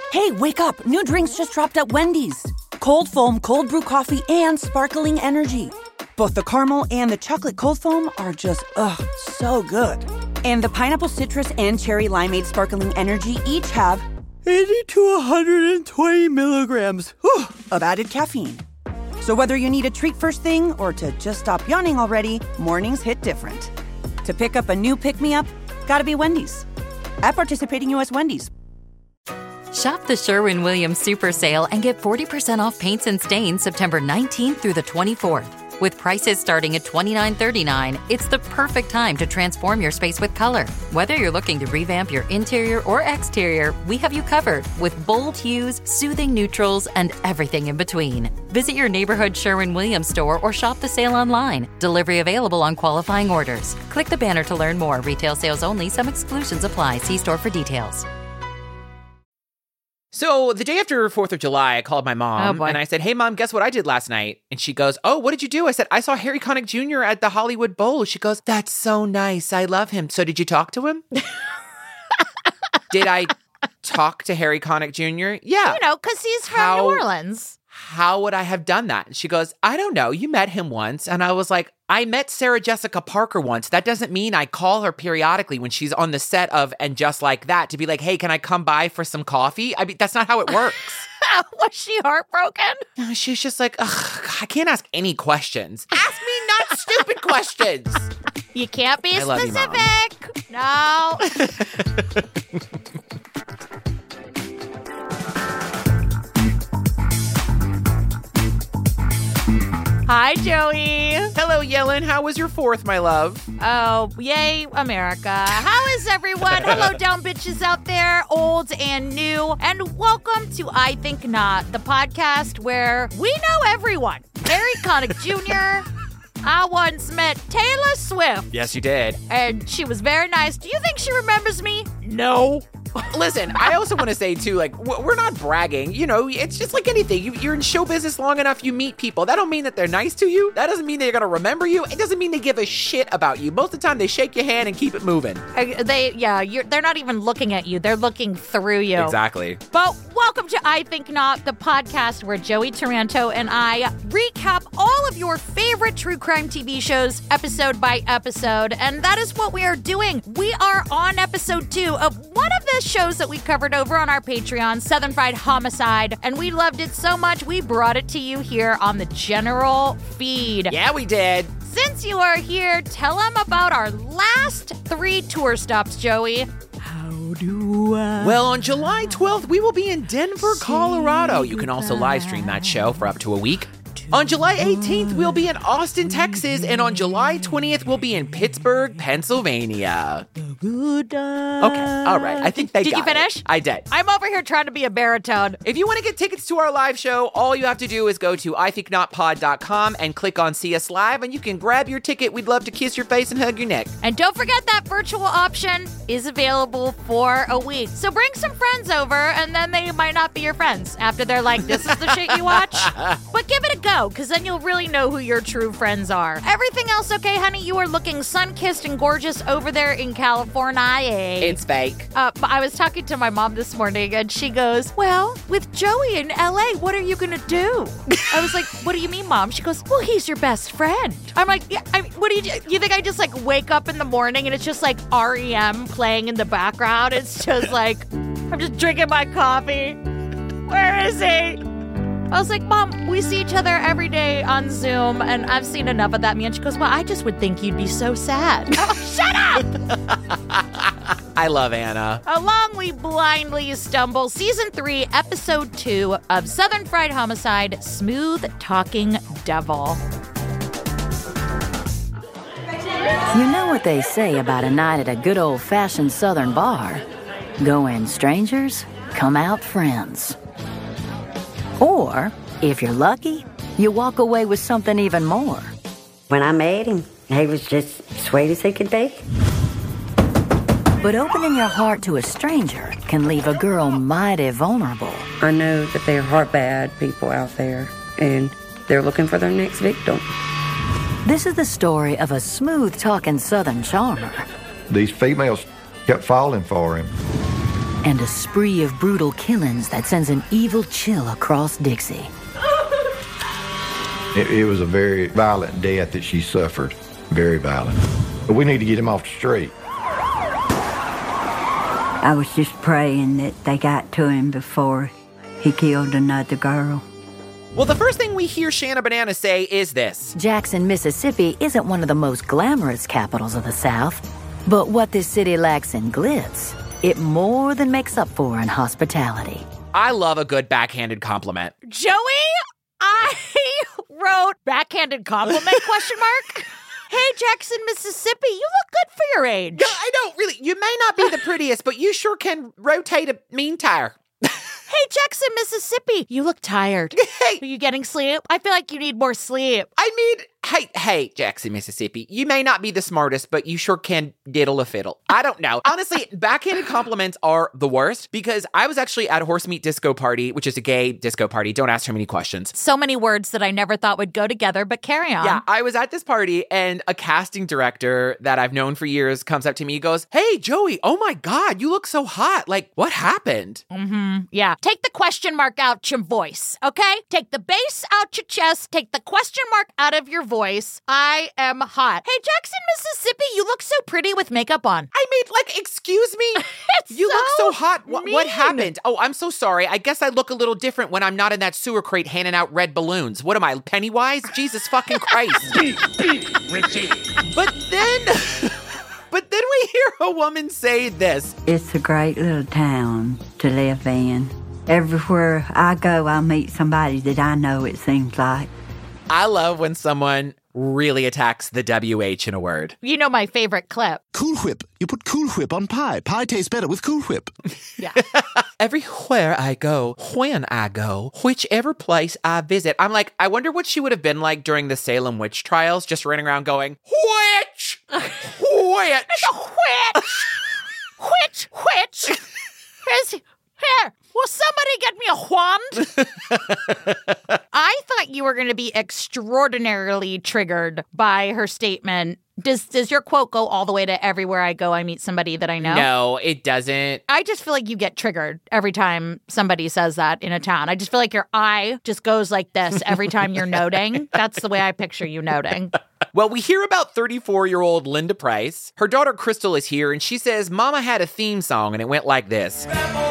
Hey, wake up. New drinks just dropped at Wendy's. Cold foam, cold brew coffee, and sparkling energy. Both the caramel and the chocolate cold foam are just, so good. And the pineapple citrus and cherry limeade sparkling energy each have 80 to 120 milligrams of added caffeine. So whether you need a treat first thing or to just stop yawning already, mornings hit different. To pick up a new pick-me-up, gotta be Wendy's. At participating U.S. Wendy's. Shop the Sherwin-Williams Super Sale and get 40% off paints and stains September 19th through the 24th. With prices starting at $29.39, it's the perfect time to transform your space with color. Whether you're looking to revamp your interior or exterior, we have you covered with bold hues, soothing neutrals, and everything in between. Visit your neighborhood Sherwin-Williams store or shop the sale online. Delivery available on qualifying orders. Click the banner to learn more. Retail sales only. Some exclusions apply. See store for details. So the day after 4th of July, I called my mom and I said, hey, Mom, guess what I did last night? And she goes, oh, what did you do? I said, I saw Harry Connick Jr. at the Hollywood Bowl. She goes, that's so nice. I love him. So did you talk to him? Did I talk to Harry Connick Jr.? Yeah. You know, because he's from New Orleans. How would I have done that? She goes, I don't know. You met him once. And I was like, I met Sarah Jessica Parker once. That doesn't mean I call her periodically when she's on the set of And Just Like That to be like, hey, can I come by for some coffee? I mean, that's not how it works. Was she heartbroken? No, she's just like, ugh, I can't ask any questions. Ask me not stupid questions. You can't be specific. No. Hi, Joey. Hello, Yellen. How was your 4th, my love? Oh, yay, America. How is everyone? Hello, down bitches out there, old and new. And welcome to I Think Not, the podcast where we know everyone. Harry Connick Jr., I once met Taylor Swift. Yes, you did. And she was very nice. Do you think she remembers me? No. Listen, I also want to say, too, like, we're not bragging. You know, it's just like anything. You're in show business long enough, you meet people. That don't mean that they're nice to you. That doesn't mean they're going to remember you. It doesn't mean they give a shit about you. Most of the time, they shake your hand and keep it moving. They're not even looking at you. They're looking through you. Exactly. But welcome to I Think Not, the podcast where Joey Taranto and I recap all of your favorite true crime TV shows episode by episode. And that is what we are doing. We are on episode 2 of one of the shows that we covered over on our Patreon, Southern Fried Homicide, and we loved it so much we brought it to you here on the general feed. Yeah, we did. Since you are here, tell them about our last 3 tour stops, Joey. Well, on July 12th, we will be in Denver, Colorado. You can also live stream that show for up to a week. On July 18th, we'll be in Austin, Texas, and on July 20th, we'll be in Pittsburgh, Pennsylvania. Okay, all right. I think they got it. Did you finish? I did. I'm over here trying to be a baritone. If you want to get tickets to our live show, all you have to do is go to ithinknotpod.com and click on See Us Live, and you can grab your ticket. We'd love to kiss your face and hug your neck. And don't forget that virtual option is available for a week. So bring some friends over, and then they might not be your friends after they're like, this is the shit you watch. But give it a go, because then you'll really know who your true friends are. Everything else okay, honey? You are looking sun-kissed and gorgeous over there in California. It's fake. But I was talking to my mom this morning, and she goes, well, with Joey in L.A., what are you going to do? I was like, what do you mean, Mom? She goes, well, he's your best friend. I'm like, yeah, what do you do? You think I just, like, wake up in the morning, and it's just, like, R.E.M. playing in the background? It's just, like, I'm just drinking my coffee. Where is he? I was like, Mom, we see each other every day on Zoom, and I've seen enough of that. And she goes, well, I just would think you'd be so sad. Oh, shut up! I love Anna. Along we blindly stumble. Season 3, Episode 2 of Southern Fried Homicide, Smooth Talking Devil. You know what they say about a night at a good old-fashioned Southern bar? Go in strangers, come out friends. Or, if you're lucky, you walk away with something even more. When I met him, he was just sweet as he could be. But opening your heart to a stranger can leave a girl mighty vulnerable. I know that there are bad people out there, and they're looking for their next victim. This is the story of a smooth-talking Southern charmer. These females kept falling for him. and a spree of brutal killings that sends an evil chill across Dixie. It was a very violent death that she suffered. Very violent. But we need to get him off the street. I was just praying that they got to him before he killed another girl. Well, the first thing we hear Shanna Banana say is this. Jackson, Mississippi isn't one of the most glamorous capitals of the South, but what this city lacks in glitz, it more than makes up for in hospitality. I love a good backhanded compliment. Joey, I wrote backhanded compliment, question mark. Hey, Jackson, Mississippi, you look good for your age. Yeah, I don't really. You may not be the prettiest, but you sure can rotate a mean tire. Hey, Jackson, Mississippi, you look tired. Hey. Are you getting sleep? I feel like you need more sleep. I mean, hey, Jackson, Mississippi, you may not be the smartest, but you sure can diddle a fiddle. I don't know. Honestly, backhanded compliments are the worst because I was actually at a Horse Meat Disco Party, which is a gay disco party. Don't ask too many questions. So many words that I never thought would go together, but carry on. Yeah, I was at this party and a casting director that I've known for years comes up to me and goes, "Hey, Joey, oh my God, you look so hot. Like, what happened?" Yeah. Take the question mark out your voice, okay? Take the bass out your chest. Take the question mark out of your voice. I am hot. Hey, Jackson, Mississippi, you look so pretty with makeup on. I mean, like, excuse me? You look so hot. What happened? Oh, I'm so sorry. I guess I look a little different when I'm not in that sewer crate handing out red balloons. What am I, Pennywise? Jesus fucking Christ. Richie. But then we hear a woman say this. It's a great little town to live in. Everywhere I go, I'll meet somebody that I know, it seems like. I love when someone really attacks the WH in a word. You know my favorite clip. Cool Whip. You put Cool Whip on pie. Pie tastes better with Cool Whip. Yeah. Everywhere I go, when I go, whichever place I visit. I'm like, I wonder what she would have been like during the Salem witch trials, just running around going, witch! Witch! Which? Here, will somebody get me a wand? I thought you were going to be extraordinarily triggered by her statement. Does your quote go all the way to everywhere I go, I meet somebody that I know? No, it doesn't. I just feel like you get triggered every time somebody says that in a town. I just feel like your eye just goes like this every time you're noting. That's the way I picture you noting. Well, we hear about 34-year-old Linda Price. Her daughter Crystal is here, and she says Mama had a theme song, and it went like this.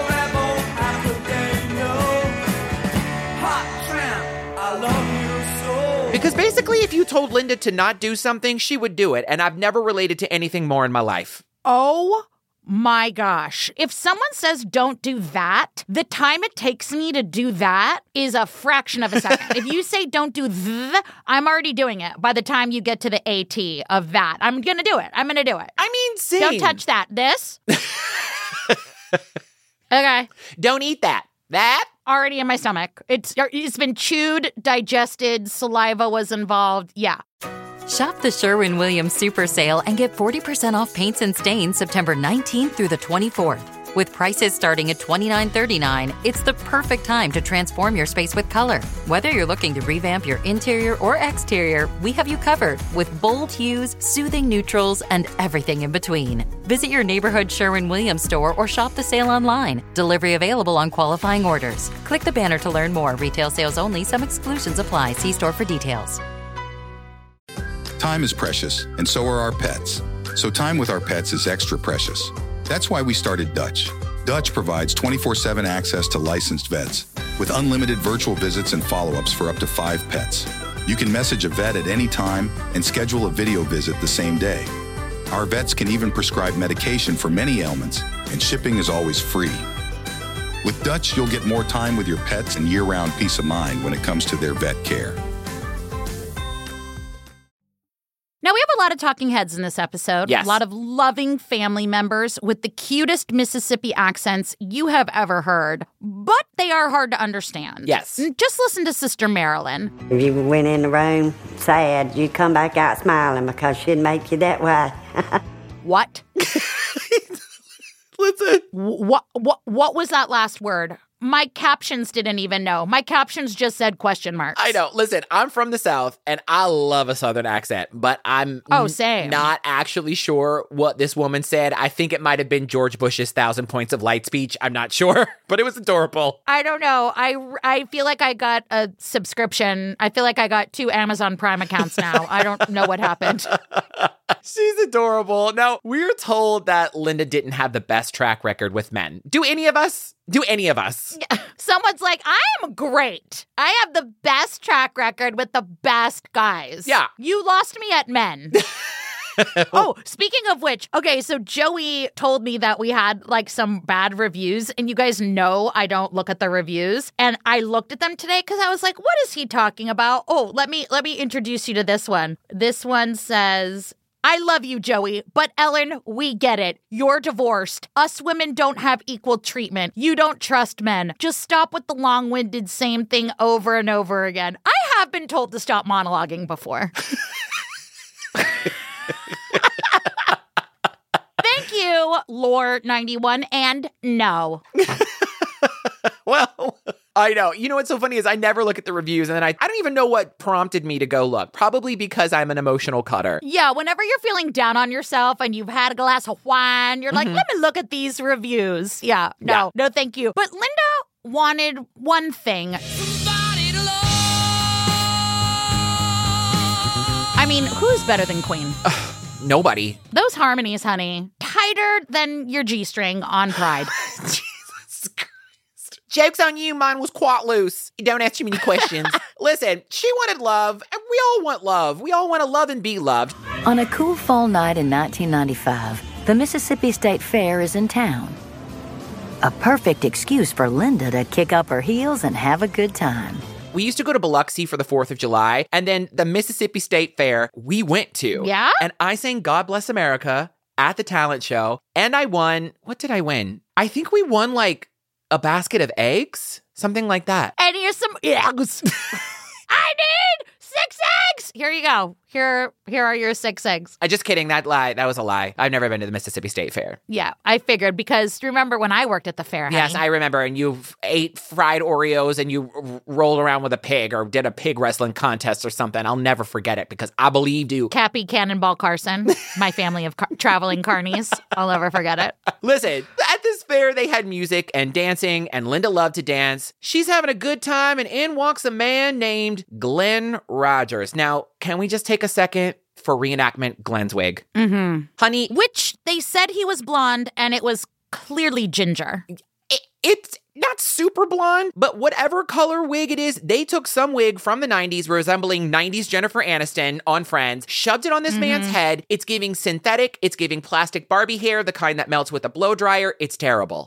Because basically, if you told Linda to not do something, she would do it, and I've never related to anything more in my life. Oh my gosh. If someone says don't do that, the time it takes me to do that is a fraction of a second. If you say don't do I'm already doing it by the time you get to the AT of that. I'm going to do it. I mean, same. Don't touch that. This? Okay. Don't eat that. That? Already in my stomach. It's been chewed, digested, saliva was involved. Yeah. Shop the Sherwin-Williams Super Sale and get 40% off paints and stains September 19th through the 24th. With prices starting at $29.39, it's the perfect time to transform your space with color. Whether you're looking to revamp your interior or exterior, we have you covered with bold hues, soothing neutrals, and everything in between. Visit your neighborhood Sherwin-Williams store or shop the sale online. Delivery available on qualifying orders. Click the banner to learn more. Retail sales only. Some exclusions apply. See store for details. Time is precious, and so are our pets. So time with our pets is extra precious. That's why we started Dutch. Dutch provides 24/7 access to licensed vets with unlimited virtual visits and follow-ups for up to 5 pets. You can message a vet at any time and schedule a video visit the same day. Our vets can even prescribe medication for many ailments, and shipping is always free. With Dutch, you'll get more time with your pets and year-round peace of mind when it comes to their vet care. Now, we have a lot of talking heads in this episode. Yes. A lot of loving family members with the cutest Mississippi accents you have ever heard. But they are hard to understand. Yes. Just listen to Sister Marilyn. If you went in the room sad, you'd come back out smiling because she'd make you that way. What? Listen. What was that last word? my captions didn't even know. My captions just said question marks. I know. Listen, I'm from the South, and I love a Southern accent, but I'm same. Not actually sure what this woman said. I think it might have been George Bush's 1,000 Points of Light speech. I'm not sure, but it was adorable. I don't know. I feel like I got a subscription. I feel like I got 2 Amazon Prime accounts now. I don't know what happened. She's adorable. Now, we're told that Linda didn't have the best track record with men. Do any of us? Someone's like, I am great. I have the best track record with the best guys. Yeah. You lost me at men. Oh, speaking of which, okay, so Joey told me that we had like some bad reviews, and you guys know I don't look at the reviews, and I looked at them today because I was like, what is he talking about? Oh, let me introduce you to this one. This one says, I love you, Joey, but Ellen, we get it. You're divorced. Us women don't have equal treatment. You don't trust men. Just stop with the long-winded same thing over and over again. I have been told to stop monologuing before. Thank you, Lore91, and no. Well, I know. You know what's so funny is I never look at the reviews, and then I don't even know what prompted me to go look. Probably because I'm an emotional cutter. Yeah, whenever you're feeling down on yourself and you've had a glass of wine, you're like, let me look at these reviews. Yeah, no, thank you. But Linda wanted one thing. I mean, who's better than Queen? Nobody. Those harmonies, honey, tighter than your G-string on Pride. Jesus Christ. Joke's on you, mine was quite loose. You don't ask too many questions. Listen, she wanted love, and we all want love. We all want to love and be loved. On a cool fall night in 1995, the Mississippi State Fair is in town. A perfect excuse for Linda to kick up her heels and have a good time. We used to go to Biloxi for the 4th of July, and then the Mississippi State Fair we went to. Yeah? And I sang God Bless America at the talent show, and I won. What did I win? I think we won like a basket of eggs, something like that. And here's some eggs. I need 6 eggs. Here you go. Here are your 6 eggs. Just kidding. That was a lie. I've never been to the Mississippi State Fair. Yeah, I figured because remember when I worked at the fair, honey? Yes, I remember. And you ate fried Oreos and you rolled around with a pig or did a pig wrestling contest or something. I'll never forget it because I believed you. Cappy Cannonball Carson, my family of traveling carnies. I'll never forget it. Listen, at this fair, they had music and dancing, and Linda loved to dance. She's having a good time, and in walks a man named Glenn Rogers. Now, can we just take a second for reenactment Glenn's wig? Mm-hmm. Honey. Which they said he was blonde, and it was clearly ginger. It's not super blonde, but whatever color wig it is, they took some wig from the 90s resembling 90s Jennifer Aniston on Friends, shoved it on this man's head. It's giving synthetic. It's giving plastic Barbie hair, the kind that melts with a blow dryer. It's terrible.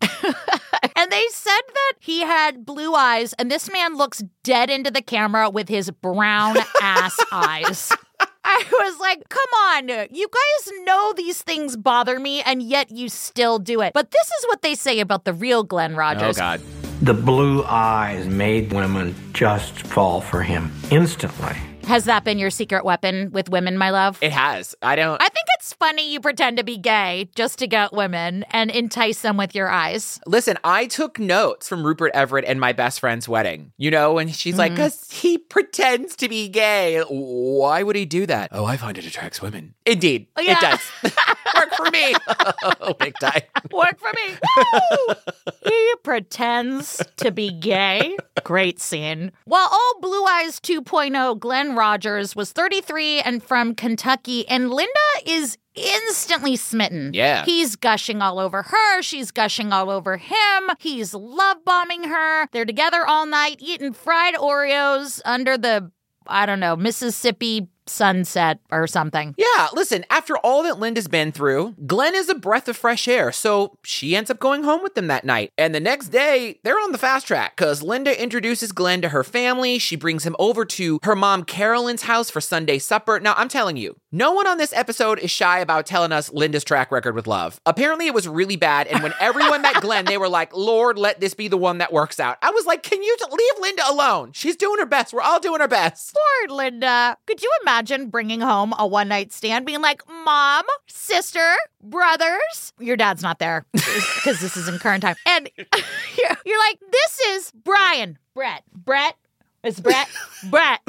And they said that he had blue eyes, and this man looks dead into the camera with his brown ass eyes. I was like, come on, you guys know these things bother me, and yet you still do it. But this is what they say about the real Glenn Rogers. Oh, God. The blue eyes made women just fall for him instantly. Has that been your secret weapon with women, my love? It has. I think it's funny you pretend to be gay just to get women and entice them with your eyes. Listen, I took notes from Rupert Everett and my best friend's wedding. You know, and she's like, because he pretends to be gay. Why would he do that? Oh, I find it attracts women. Indeed. Yeah. It does. Work for me. Oh, big time. Work for me. Woo! He pretends to be gay. Great scene. While old Blue Eyes 2.0 Glenn Rogers was 33 and from Kentucky, and Linda is instantly smitten. Yeah. He's gushing all over her. She's gushing all over him. He's love bombing her. They're together all night eating fried Oreos under the, I don't know, Mississippi sunset or something. Yeah, listen, after all that Linda's been through, Glenn is a breath of fresh air, so she ends up going home with them that night. And the next day, they're on the fast track, because Linda introduces Glenn to her family. She brings him over to her mom Carolyn's house for Sunday supper. Now, I'm telling you, no one on this episode is shy about telling us Linda's track record with love. Apparently, it was really bad, and when everyone met Glenn, they were like, Lord, let this be the one that works out. I was like, can you leave Linda alone? She's doing her best. We're all doing our best. Lord, Linda. Could you imagine bringing home a one-night stand, being like, Mom, sister, brothers. Your dad's not there because this is in current time. And you're like, this is Brian. Brett. It's Brett. Brett.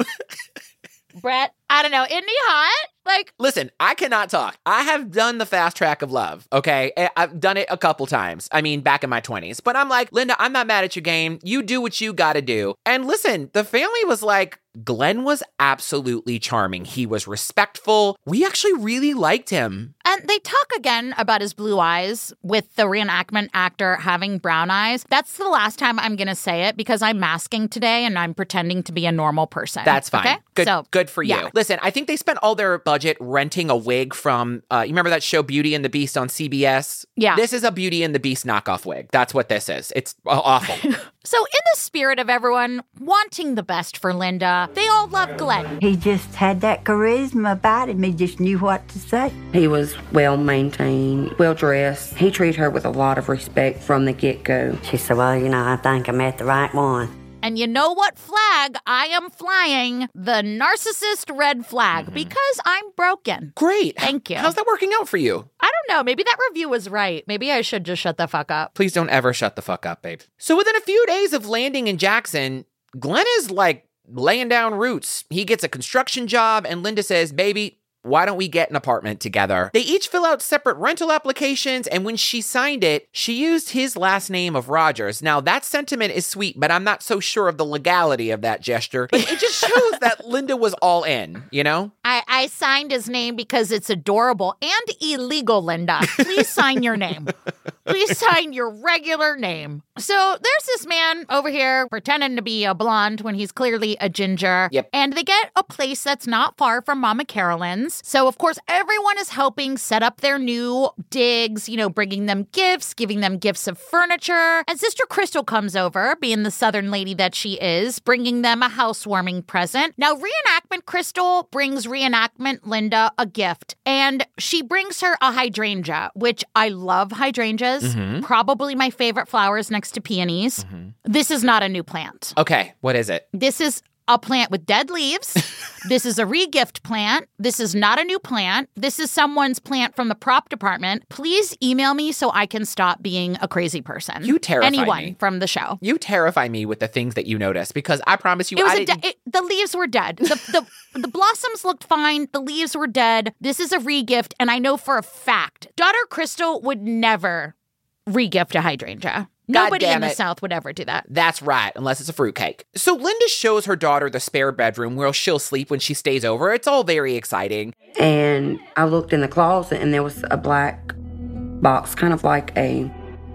I don't know. Isn't he hot? Like, listen, I cannot talk. I have done the fast track of love, okay? I've done it a couple times. I mean, back in my 20s. But I'm like, Linda, I'm not mad at your game. You do what you gotta do. And listen, the family was like, Glenn was absolutely charming. He was respectful. We actually really liked him. And they talk again about his blue eyes with the reenactment actor having brown eyes. That's the last time I'm going to say it because I'm masking today and I'm pretending to be a normal person. That's fine. Okay? Good for you. Yeah. Listen, I think they spent all their budget renting a wig from, you remember that show Beauty and the Beast on CBS? Yeah. This is a Beauty and the Beast knockoff wig. That's what this is. It's awful. So in the spirit of everyone wanting the best for Linda, they all love Glenn. He just had that charisma about him. He just knew what to say. He was well-maintained, well-dressed. He treated her with a lot of respect from the get-go. She said, well, I think I met the right one. And you know what flag I am flying? The narcissist red flag, because I'm broken. Great. Thank you. How's that working out for you? I don't know. Maybe that review was right. Maybe I should just shut the fuck up. Please don't ever shut the fuck up, babe. So within a few days of landing in Jackson, Glenn is like laying down roots. He gets a construction job and Linda says, baby, why don't we get an apartment together? They each fill out separate rental applications, and when she signed it, she used his last name of Rogers. Now, that sentiment is sweet, but I'm not so sure of the legality of that gesture. But it just shows that Linda was all in, you know? I signed his name because it's adorable and illegal, Linda. Please sign your name. Please sign your regular name. So there's this man over here pretending to be a blonde when he's clearly a ginger. Yep. And they get a place that's not far from Mama Carolyn's. So, of course, everyone is helping set up their new digs, bringing them gifts, giving them gifts of furniture. And Sister Crystal comes over, being the Southern lady that she is, bringing them a housewarming present. Now, Reenactment Crystal brings Reenactment Linda a gift, and she brings her a hydrangea, which I love hydrangeas. Mm-hmm. Probably my favorite flowers next to peonies. Mm-hmm. This is not a new plant. Okay, what is it? This is a plant with dead leaves. This is a regift plant. This is not a new plant. This is someone's plant from the prop department. Please email me so I can stop being a crazy person. You terrify Anyone me. From the show. You terrify me with the things that you notice because I promise you, the leaves were dead. The blossoms looked fine. The leaves were dead. This is a regift, and I know for a fact, daughter Crystal would never regift a hydrangea. Nobody in the South would ever do that. That's right, unless it's a fruitcake. So Linda shows her daughter the spare bedroom where she'll sleep when she stays over. It's all very exciting. And I looked in the closet and there was a black box, kind of like a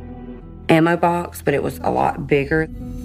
ammo box, but it was a lot bigger.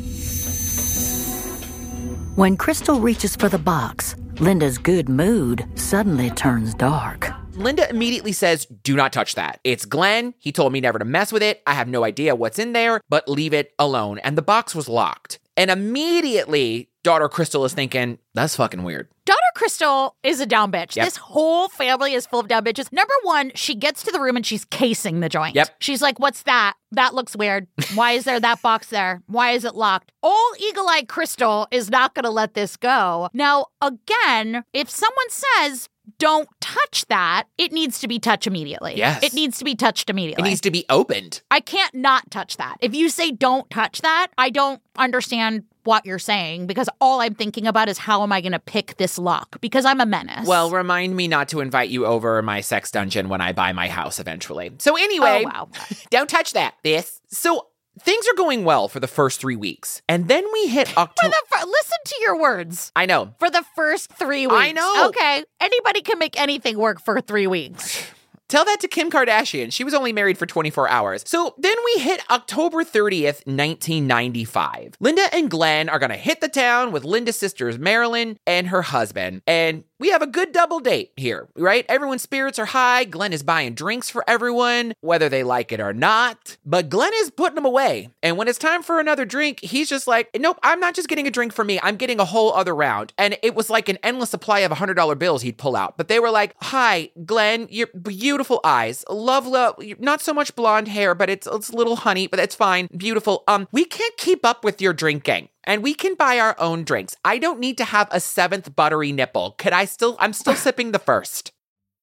When Crystal reaches for the box, Linda's good mood suddenly turns dark. Linda immediately says, do not touch that. It's Glenn. He told me never to mess with it. I have no idea what's in there, but leave it alone. And the box was locked. And immediately, daughter Crystal is thinking, that's fucking weird. Daughter Crystal is a down bitch. Yep. This whole family is full of down bitches. Number one, she gets to the room and she's casing the joint. Yep. She's like, what's that? That looks weird. Why is there that box there? Why is it locked? Old eagle-eyed Crystal is not going to let this go. Now, again, if someone says, don't touch that, it needs to be touched immediately. Yes. It needs to be touched immediately. It needs to be opened. I can't not touch that. If you say don't touch that, I don't understand what you're saying because all I'm thinking about is how am I going to pick this lock because I'm a menace. Well, remind me not to invite you over my sex dungeon when I buy my house eventually. So anyway, oh, wow. Don't touch that. So things are going well for the first 3 weeks. And then we hit October. Listen to your words. I know. For the first 3 weeks. I know. Okay. Anybody can make anything work for 3 weeks. Tell that to Kim Kardashian. She was only married for 24 hours. So then we hit October 30th, 1995. Linda and Glenn are going to hit the town with Linda's sisters, Marilyn and her husband. And we have a good double date here, right? Everyone's spirits are high. Glenn is buying drinks for everyone, whether they like it or not. But Glenn is putting them away. And when it's time for another drink, he's just like, nope, I'm not just getting a drink for me. I'm getting a whole other round. And it was like an endless supply of $100 bills he'd pull out. But they were like, hi, Glenn, your beautiful eyes. Love, not so much blonde hair, but it's a little honey, but it's fine. Beautiful. We can't keep up with your drinking. And we can buy our own drinks. I don't need to have a 7th buttery nipple. I'm still sipping the first.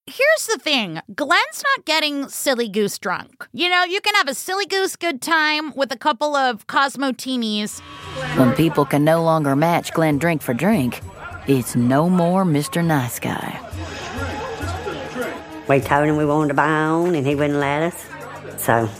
here's the thing. Glenn's not getting silly goose drunk. You know, you can have a silly goose good time with a couple of Cosmotinis. When people can no longer match Glenn drink for drink, it's no more Mr. Nice Guy. We told him we wanted to buy on, and he wouldn't let us. So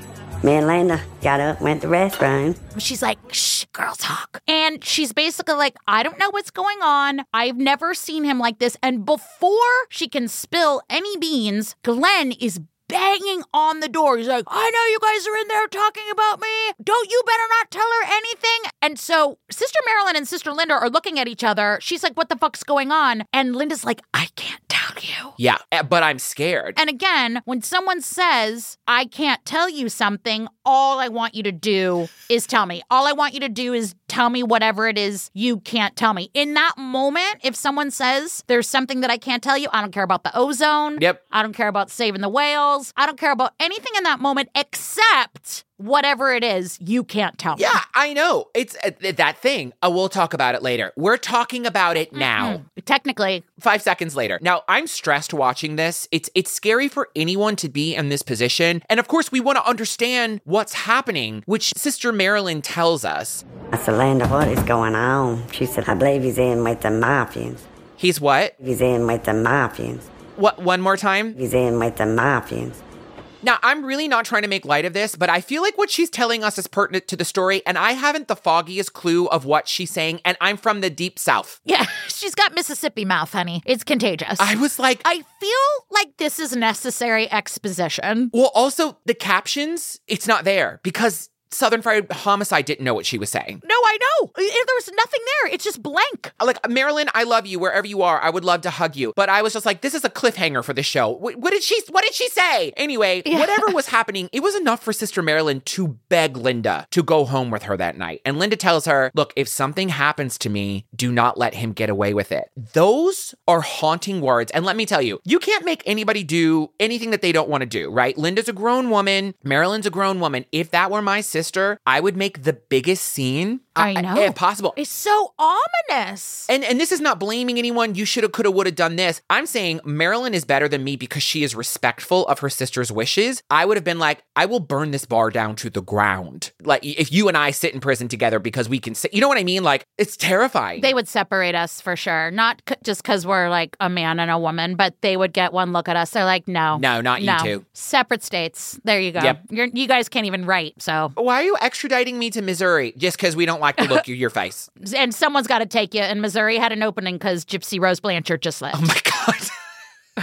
me and Linda got up, went to the restroom. She's like, shh, girl talk. And she's basically like, I don't know what's going on. I've never seen him like this. And before she can spill any beans, Glenn is banging on the door. He's like, I know you guys are in there talking about me. Don't you better not tell her anything. And so Sister Marilyn and Sister Linda are looking at each other. She's like, what the fuck's going on? And Linda's like, I can't tell you. Yeah, but I'm scared. And again, when someone says, I can't tell you something, all I want you to do is tell me. All I want you to do is tell me whatever it is you can't tell me. In that moment, if someone says there's something that I can't tell you, I don't care about the ozone. Yep. I don't care about saving the whales. I don't care about anything in that moment except whatever it is you can't tell me. Yeah, I know. It's that thing. We'll talk about it later. We're talking about it now. Technically. 5 seconds later. Now, I'm stressed watching this. It's scary for anyone to be in this position. And of course, we want to understand what's happening, which Sister Marilyn tells us. I said, Linda, what is going on? She said, I believe he's in with the Mafians. He's what? He's in with the Mafians. What? One more time? He's in with the Mafians. Now, I'm really not trying to make light of this, but I feel like what she's telling us is pertinent to the story, and I haven't the foggiest clue of what she's saying, and I'm from the deep South. Yeah, she's got Mississippi mouth, honey. It's contagious. I was like... I feel like this is necessary exposition. Well, also, the captions, it's not there, because Southern Fried Homicide didn't know what she was saying. No, I know. There was nothing there. It's just blank. Like, Marilyn, I love you wherever you are. I would love to hug you. But I was just like, this is a cliffhanger for the show. What did she say? Anyway, whatever was happening, it was enough for Sister Marilyn to beg Linda to go home with her that night. And Linda tells her, look, if something happens to me, do not let him get away with it. Those are haunting words. And let me tell you, you can't make anybody do anything that they don't want to do, right? Linda's a grown woman. Marilyn's a grown woman. If that were my sister, I would make the biggest scene. I know. If possible. It's so ominous. And this is not blaming anyone. You shoulda, coulda, woulda done this. I'm saying Marilyn is better than me because she is respectful of her sister's wishes. I would have been like, I will burn this bar down to the ground. Like, if you and I sit in prison together because we can sit, you know what I mean? Like, it's terrifying. They would separate us for sure. Not just because we're like a man and a woman, but they would get one look at us. They're like, no. No, not you two. Separate states. There you go. Yep. You guys can't even write, so. Why are you extraditing me to Missouri? Just because we don't like the look of your face. And someone's got to take you. And Missouri had an opening because Gypsy Rose Blanchard just left. Oh, my God.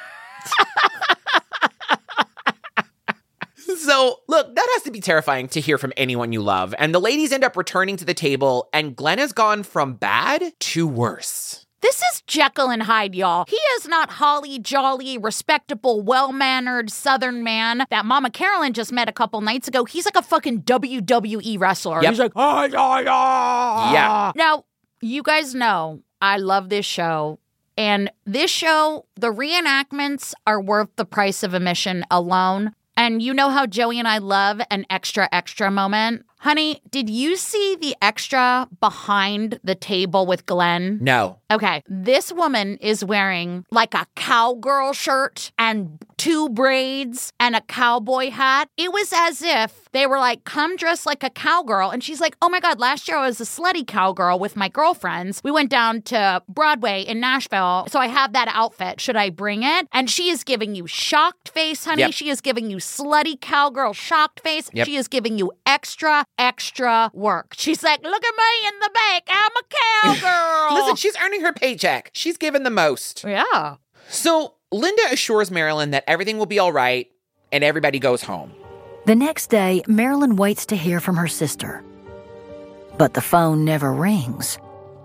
So, look, that has to be terrifying to hear from anyone you love. And the ladies end up returning to the table, and Glenn has gone from bad to worse. This is Jekyll and Hyde, y'all. He is not holly, jolly, respectable, well-mannered Southern man that Mama Carolyn just met a couple nights ago. He's like a fucking WWE wrestler. Yep. He's like, Yeah. Now, you guys know I love this show. And this show, the reenactments are worth the price of admission alone. And you know how Joey and I love an extra moment? Honey, did you see the extra behind the table with Glenn? No. Okay, this woman is wearing like a cowgirl shirt and 2 braids and a cowboy hat. It was as if they were like, come dress like a cowgirl. And she's like, oh my God, last year I was a slutty cowgirl with my girlfriends. We went down to Broadway in Nashville, so I have that outfit. Should I bring it? And she is giving you shocked face, honey. Yep. She is giving you slutty cowgirl shocked face. Yep. She is giving you extra work. She's like, look at me in the back. I'm a cowgirl. Listen, she's earning her paycheck. She's given the most. Yeah. So Linda assures Marilyn that everything will be all right, and everybody goes home. The next day, Marilyn waits to hear from her sister. But the phone never rings.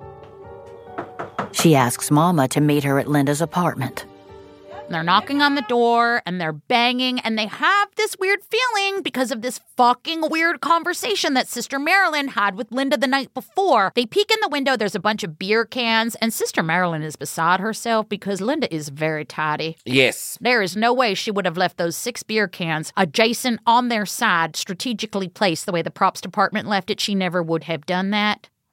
She asks Mama to meet her at Linda's apartment. They're knocking on the door and they're banging and they have this weird feeling because of this fucking weird conversation that Sister Marilyn had with Linda the night before. They peek in the window, there's a bunch of beer cans, and Sister Marilyn is beside herself because Linda is very tidy. Yes. There is no way she would have left those 6 beer cans adjacent on their side, strategically placed the way the props department left it. She never would have done that.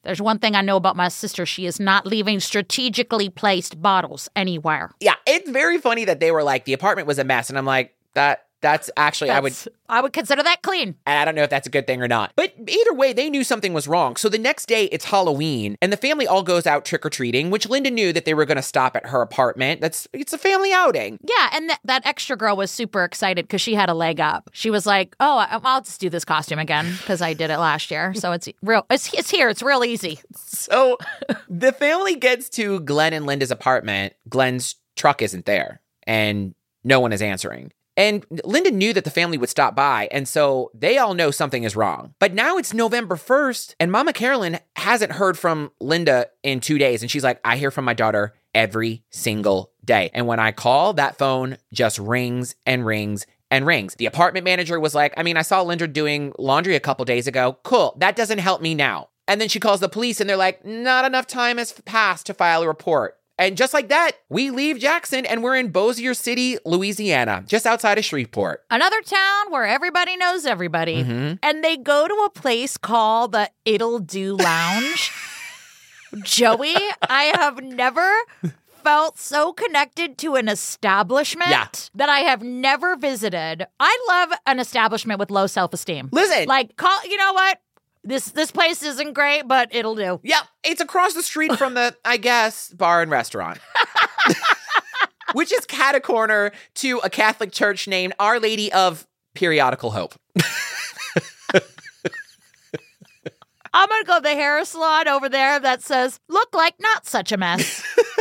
There's one thing I know about my sister. She is not leaving strategically placed bottles anywhere. Yeah, it's very funny that they were like, the apartment was a mess. And I'm like, that's actually, I would consider that clean. And I don't know if that's a good thing or not. But either way, they knew something was wrong. So the next day, it's Halloween, and the family all goes out trick-or-treating, which Linda knew that they were going to stop at her apartment. It's a family outing. Yeah, and that extra girl was super excited because she had a leg up. She was like, oh, I'll just do this costume again because I did it last year. So it's here. It's real easy. So the family gets to Glenn and Linda's apartment. Glenn's truck isn't there, and no one is answering. And Linda knew that the family would stop by, and so they all know something is wrong. But now it's November 1st, and Mama Carolyn hasn't heard from Linda in 2 days. And she's like, I hear from my daughter every single day. And when I call, that phone just rings and rings and rings. The apartment manager was like, I saw Linda doing laundry a couple days ago. Cool, that doesn't help me now. And then she calls the police, and they're like, not enough time has passed to file a report. And just like that, we leave Jackson and we're in Bossier City, Louisiana, just outside of Shreveport. Another town where everybody knows everybody. Mm-hmm. And they go to a place called the It'll Do Lounge. Joey, I have never felt so connected to an establishment that I have never visited. I love an establishment with low self-esteem. Listen. You know what? This place isn't great, but it'll do. Yep, it's across the street from the, I guess, bar and restaurant. Which is catacorner to a Catholic church named Our Lady of Periodical Hope. I'm going to go to the hair salon over there that says, look like not such a mess.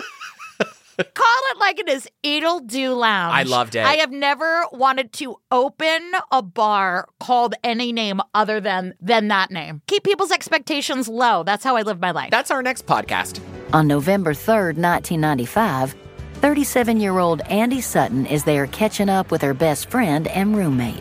Call it like it is. It'll Do Lounge. I loved it. I have never wanted to open a bar called any name other than that name. Keep people's expectations low. That's how I live my life. That's our next podcast. On November 3rd, 1995, 37-year-old Andy Sutton is there catching up with her best friend and roommate.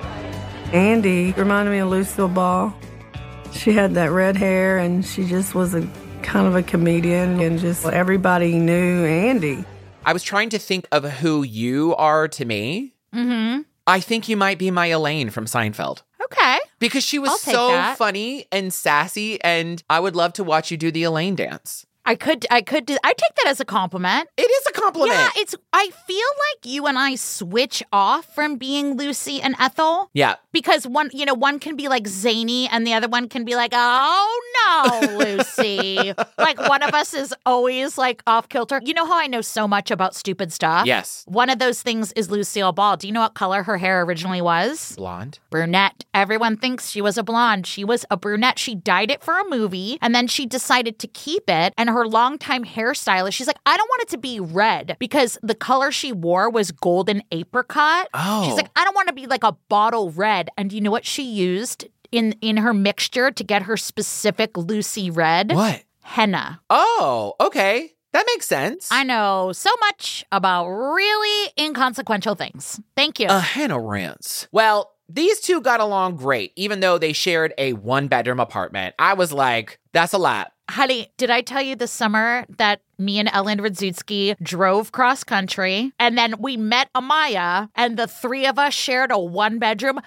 Andy reminded me of Lucille Ball. She had that red hair, and she just was a kind of a comedian, and just everybody knew Andy. I was trying to think of who you are to me. Mm-hmm. I think you might be my Elaine from Seinfeld. Okay. Because she was so funny and sassy, and I would love to watch you do the Elaine dance. I take that as a compliment. It is a compliment. Yeah, I feel like you and I switch off from being Lucy and Ethel. Yeah. Because one can be like zany and the other one can be like, oh no, Lucy. Like one of us is always like off kilter. You know how I know so much about stupid stuff? Yes. One of those things is Lucille Ball. Do you know what color her hair originally was? Blonde. Brunette. Everyone thinks she was a blonde. She was a brunette. She dyed it for a movie and then she decided to keep it. And her longtime hairstylist, she's like, I don't want it to be red because the color she wore was golden apricot. Oh. She's like, I don't want to be like a bottle red. And you know what she used in her mixture to get her specific Lucy red? What? Henna. Oh, okay. That makes sense. I know so much about really inconsequential things. Thank you. A henna rinse. Well, these two got along great, even though they shared a one-bedroom apartment. I was like, that's a lot. Honey, did I tell you this summer that me and Ellen Radzutski drove cross country and then we met Amaya and the three of us shared a one-bedroom,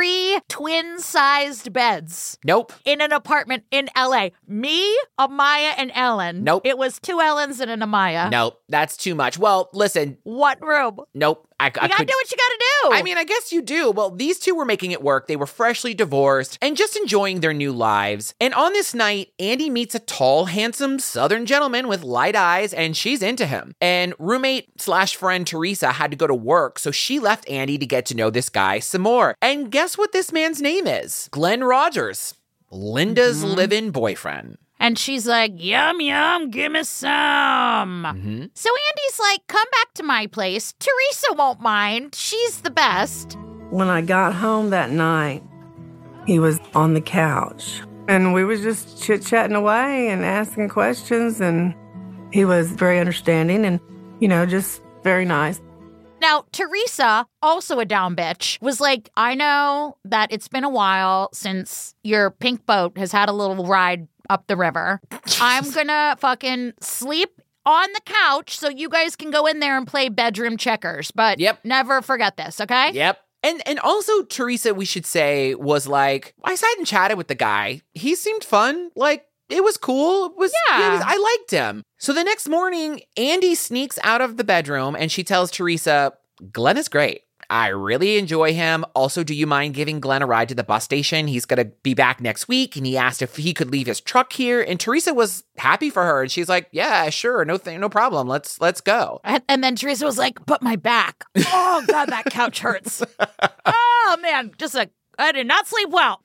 3 twin-sized beds. Nope. In an apartment in LA. Me, Amaya, and Ellen. Nope. It was 2 Ellens and an Amaya. Nope. That's too much. Well, listen. What room? Nope. You gotta do what you gotta do. I mean, I guess you do. Well, these two were making it work. They were freshly divorced and just enjoying their new lives. And on this night, Andy meets a tall, handsome Southern gentleman with light eyes, and she's into him. And roommate/friend Teresa had to go to work, so she left Andy to get to know this guy some more. And guess what this man's name is? Glenn Rogers, Linda's live-in boyfriend. And she's like, yum, yum, give me some. Mm-hmm. So Andy's like, come back to my place. Teresa won't mind. She's the best. When I got home that night, he was on the couch. And we was just chit-chatting away and asking questions. And he was very understanding and, just very nice. Now, Teresa, also a down bitch, was like, I know that it's been a while since your pink boat has had a little ride up the river. I'm gonna fucking sleep on the couch so you guys can go in there and play bedroom checkers. But never forget this, okay? Yep. And also, Teresa, we should say, was like, I sat and chatted with the guy. He seemed fun. Like, it was cool. I liked him. So the next morning, Andy sneaks out of the bedroom and she tells Teresa, Glenn is great. I really enjoy him. Also, do you mind giving Glenn a ride to the bus station? He's going to be back next week. And he asked if he could leave his truck here. And Teresa was happy for her. And she's like, yeah, sure. No problem. Let's go. And then Teresa was like, but my back. Oh, God, that couch hurts. Oh, man. I did not sleep well.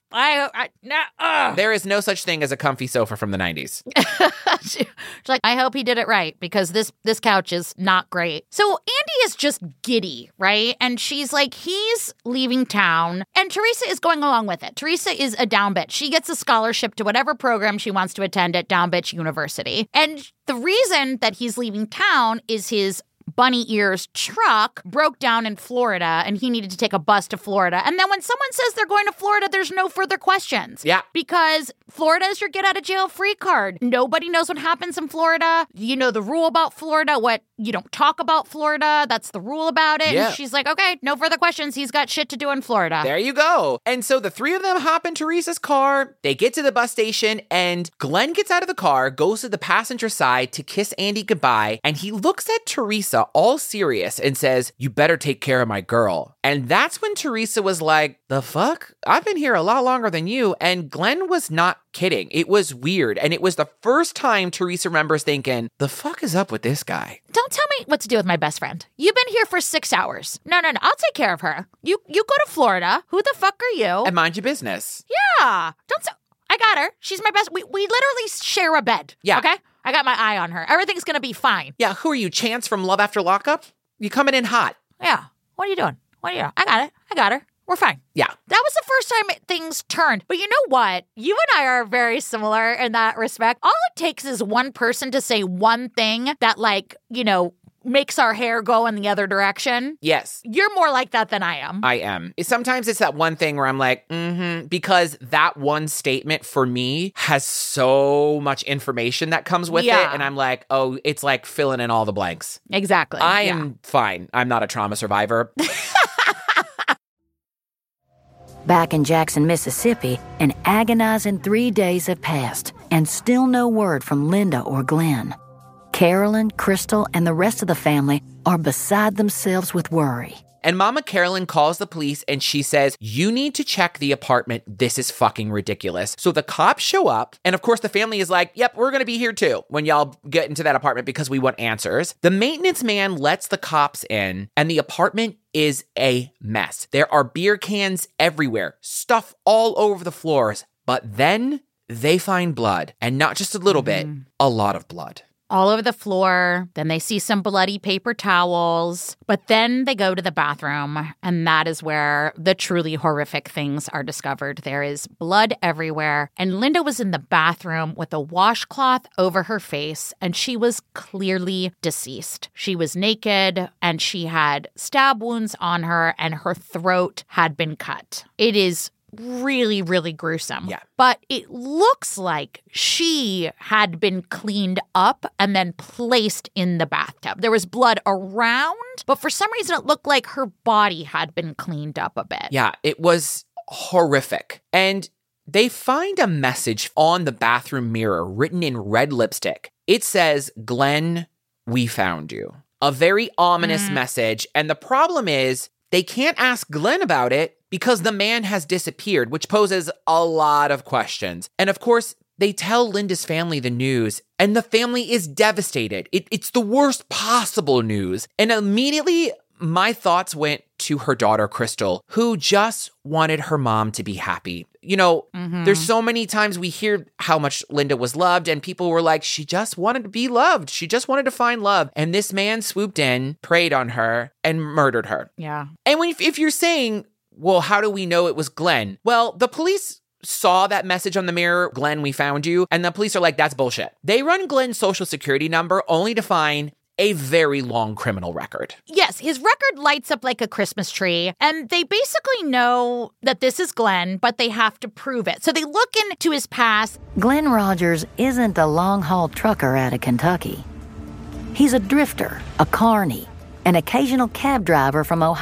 There is no such thing as a comfy sofa from the 90s. She's like, I hope he did it right because this couch is not great. So Andy is just giddy, right? And she's like, he's leaving town. And Teresa is going along with it. Teresa is a down bitch. She gets a scholarship to whatever program she wants to attend at Down Bitch University. And the reason that he's leaving town is his bunny ears truck broke down in Florida and he needed to take a bus to Florida. And then when someone says they're going to Florida, there's no further questions. Yeah. Because Florida is your get out of jail free card. Nobody knows what happens in Florida. You know the rule about Florida, what you don't talk about Florida. That's the rule about it. Yeah. And she's like, okay, no further questions. He's got shit to do in Florida. There you go. And so the three of them hop in Teresa's car. They get to the bus station and Glenn gets out of the car, goes to the passenger side to kiss Andy goodbye. And he looks at Teresa all serious and says, you better take care of my girl. And that's when Teresa was like, the fuck? I've been here a lot longer than you. And Glenn was not kidding. It was weird. And it was the first time Teresa remembers thinking, the fuck is up with this guy? Don't tell me what to do with my best friend. You've been here for 6 hours. No. I'll take care of her. You go to Florida. Who the fuck are you? And mind your business. Yeah. I got her. She's my best. We literally share a bed. Yeah. Okay? I got my eye on her. Everything's going to be fine. Yeah. Who are you, Chance from Love After Lockup? You coming in hot. Yeah. What are you doing? I got it. I got her. We're fine. Yeah. That was the first time things turned. But you know what? You and I are very similar in that respect. All it takes is one person to say one thing that, makes our hair go in the other direction. Yes. You're more like that than I am. I am. Sometimes it's that one thing where I'm like, because that one statement for me has so much information that comes with it. And I'm like, oh, it's like filling in all the blanks. Exactly. I am fine. I'm not a trauma survivor. Back in Jackson, Mississippi, an agonizing 3 days have passed, and still no word from Linda or Glenn. Carolyn, Crystal, and the rest of the family are beside themselves with worry. And Mama Carolyn calls the police and she says, you need to check the apartment. This is fucking ridiculous. So the cops show up. And of course, the family is like, yep, we're going to be here too when y'all get into that apartment because we want answers. The maintenance man lets the cops in and the apartment is a mess. There are beer cans everywhere, stuff all over the floors. But then they find blood, and not just a little bit, a lot of blood. All over the floor. Then they see some bloody paper towels. But then they go to the bathroom, and that is where the truly horrific things are discovered. There is blood everywhere, and Linda was in the bathroom with a washcloth over her face, and she was clearly deceased. She was naked, and she had stab wounds on her, and her throat had been cut. It is really, really gruesome. Yeah. But it looks like she had been cleaned up and then placed in the bathtub. There was blood around, but for some reason it looked like her body had been cleaned up a bit. Yeah, it was horrific. And they find a message on the bathroom mirror written in red lipstick. It says, Glenn, we found you. A very ominous message. And the problem is they can't ask Glenn about it because the man has disappeared, which poses a lot of questions. And of course, they tell Linda's family the news, and the family is devastated. It's the worst possible news. And immediately, my thoughts went to her daughter, Crystal, who just wanted her mom to be happy. You know, there's so many times we hear how much Linda was loved, and people were like, she just wanted to be loved. She just wanted to find love. And this man swooped in, preyed on her, and murdered her. Yeah. And if you're saying, well, how do we know it was Glenn? Well, the police saw that message on the mirror, Glenn, we found you. And the police are like, that's bullshit. They run Glenn's social security number only to find a very long criminal record. Yes, his record lights up like a Christmas tree. And they basically know that this is Glenn, but they have to prove it. So they look into his past. Glenn Rogers isn't a long-haul trucker out of Kentucky. He's a drifter, a carny, an occasional cab driver from Ohio,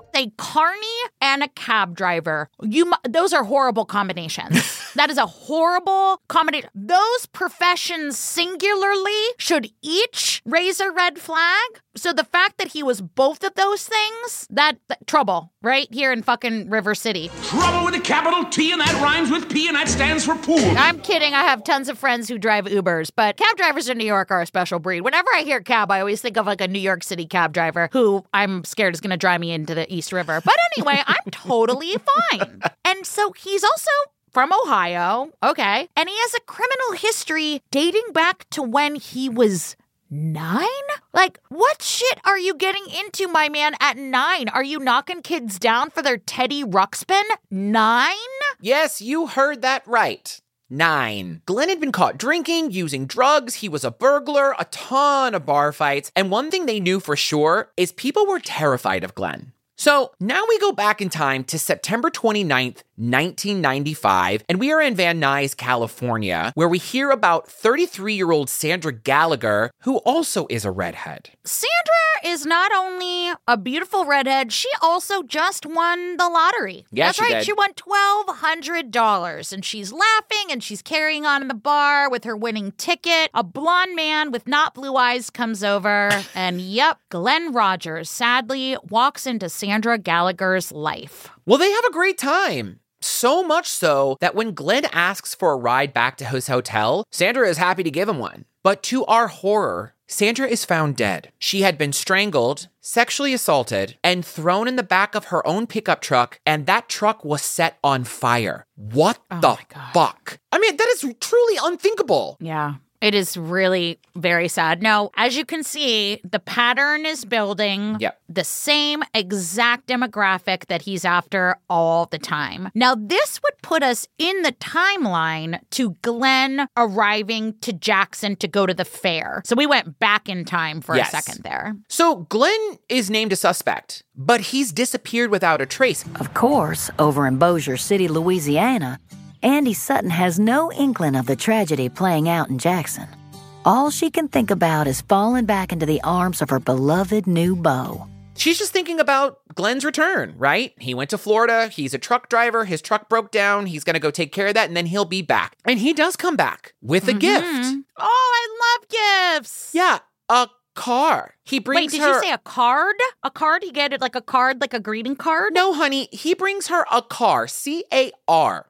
a carny and a cab driver. Those are horrible combinations. That is a horrible combination. Those professions singularly should each raise a red flag. So the fact that he was both of those things, that trouble right here in fucking River City. Trouble with a capital T, and that rhymes with P, and that stands for pool. I'm kidding. I have tons of friends who drive Ubers, but cab drivers in New York are a special breed. Whenever I hear cab, I always think of like a New York City cab driver who I'm scared is going to drive me into the East River. But anyway, I'm totally fine. And so he's also from Ohio, okay, and he has a criminal history dating back to when he was 9? Like, what shit are you getting into, my man, at 9? Are you knocking kids down for their Teddy Ruxpin? 9? Yes, you heard that right. 9. Glenn had been caught drinking, using drugs, he was a burglar, a ton of bar fights, and one thing they knew for sure is people were terrified of Glenn. So now we go back in time to September 29th, 1995, and we are in Van Nuys, California, where we hear about 33-year-old Sandra Gallagher, who also is a redhead. Sandra is not only a beautiful redhead, she also just won the lottery. Yes, That's right, did. She won $1,200, and she's laughing and she's carrying on in the bar with her winning ticket. A blonde man with not blue eyes comes over, and yep, Glenn Rogers sadly walks into Sandra Gallagher's life. Well, they have a great time. So much so that when Glenn asks for a ride back to his hotel, Sandra is happy to give him one. But to our horror, Sandra is found dead. She had been strangled, sexually assaulted, and thrown in the back of her own pickup truck, and that truck was set on fire. What the fuck? I mean, that is truly unthinkable. Yeah. It is really very sad. Now, as you can see, the pattern is building. Yep. The same exact demographic that he's after all the time. Now, this would put us in the timeline to Glenn arriving to Jackson to go to the fair. So we went back in time for a second there. So Glenn is named a suspect, but he's disappeared without a trace. Of course, over in Bossier City, Louisiana, Andy Sutton has no inkling of the tragedy playing out in Jackson. All she can think about is falling back into the arms of her beloved new beau. She's just thinking about Glenn's return, right? He went to Florida, he's a truck driver, his truck broke down, he's gonna go take care of that, and then he'll be back. And he does come back with a gift. Oh, I love gifts! Yeah, a car. He brings Wait, did her... you say a card? A card? He get it like a card, like a greeting card? No, honey, he brings her a car, C-A-R.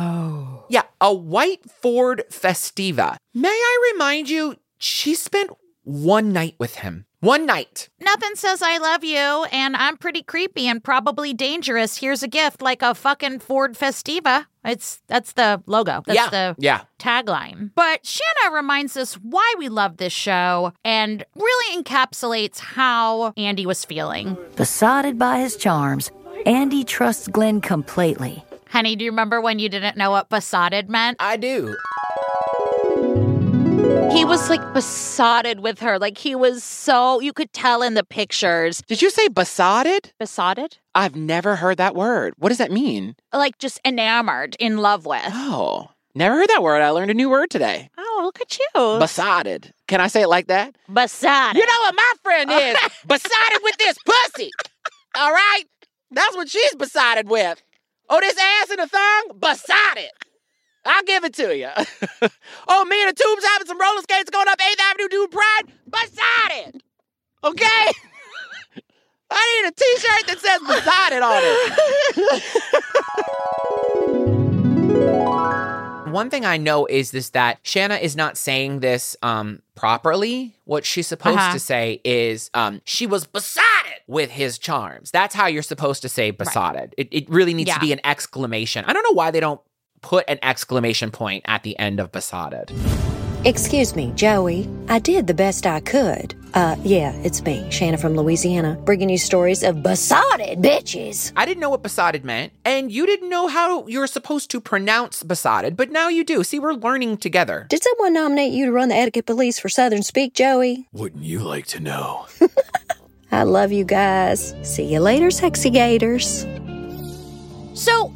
Oh. Yeah, a white Ford Festiva. May I remind you, she spent one night with him. One night. Nothing says I love you, and I'm pretty creepy and probably dangerous. Here's a gift, like a fucking Ford Festiva. That's the logo. That's the tagline. But Shanna reminds us why we love this show and really encapsulates how Andy was feeling. Besotted by his charms, Andy trusts Glenn completely. Honey, do you remember when you didn't know what besotted meant? I do. He was like besotted with her. Like he was so, you could tell in the pictures. Did you say besotted? Besotted? I've never heard that word. What does that mean? Like just enamored, in love with. Oh, never heard that word. I learned a new word today. Oh, look at you. Besotted. Can I say it like that? Besotted. You know what my friend is? Besotted with this pussy. All right? That's what she's besotted with. Oh, this ass and a thong? Besotted. I'll give it to you. Oh, me and the Tubes having some roller skates going up 8th Avenue doing Pride? Besotted. Okay? I need a t-shirt that says besotted on it. One thing I know is that Shanna is not saying this properly. What she's supposed to say is she was besotted with his charms. That's how you're supposed to say besotted. Right. It really needs to be an exclamation. I don't know why they don't put an exclamation point at the end of besotted. Excuse me, Joey. I did the best I could. Yeah, it's me, Shanna from Louisiana, bringing you stories of besotted bitches. I didn't know what besotted meant, and you didn't know how you're supposed to pronounce besotted, but now you do. See, we're learning together. Did someone nominate you to run the etiquette police for Southern Speak, Joey? Wouldn't you like to know? I love you guys. See you later, sexy gators. So Andy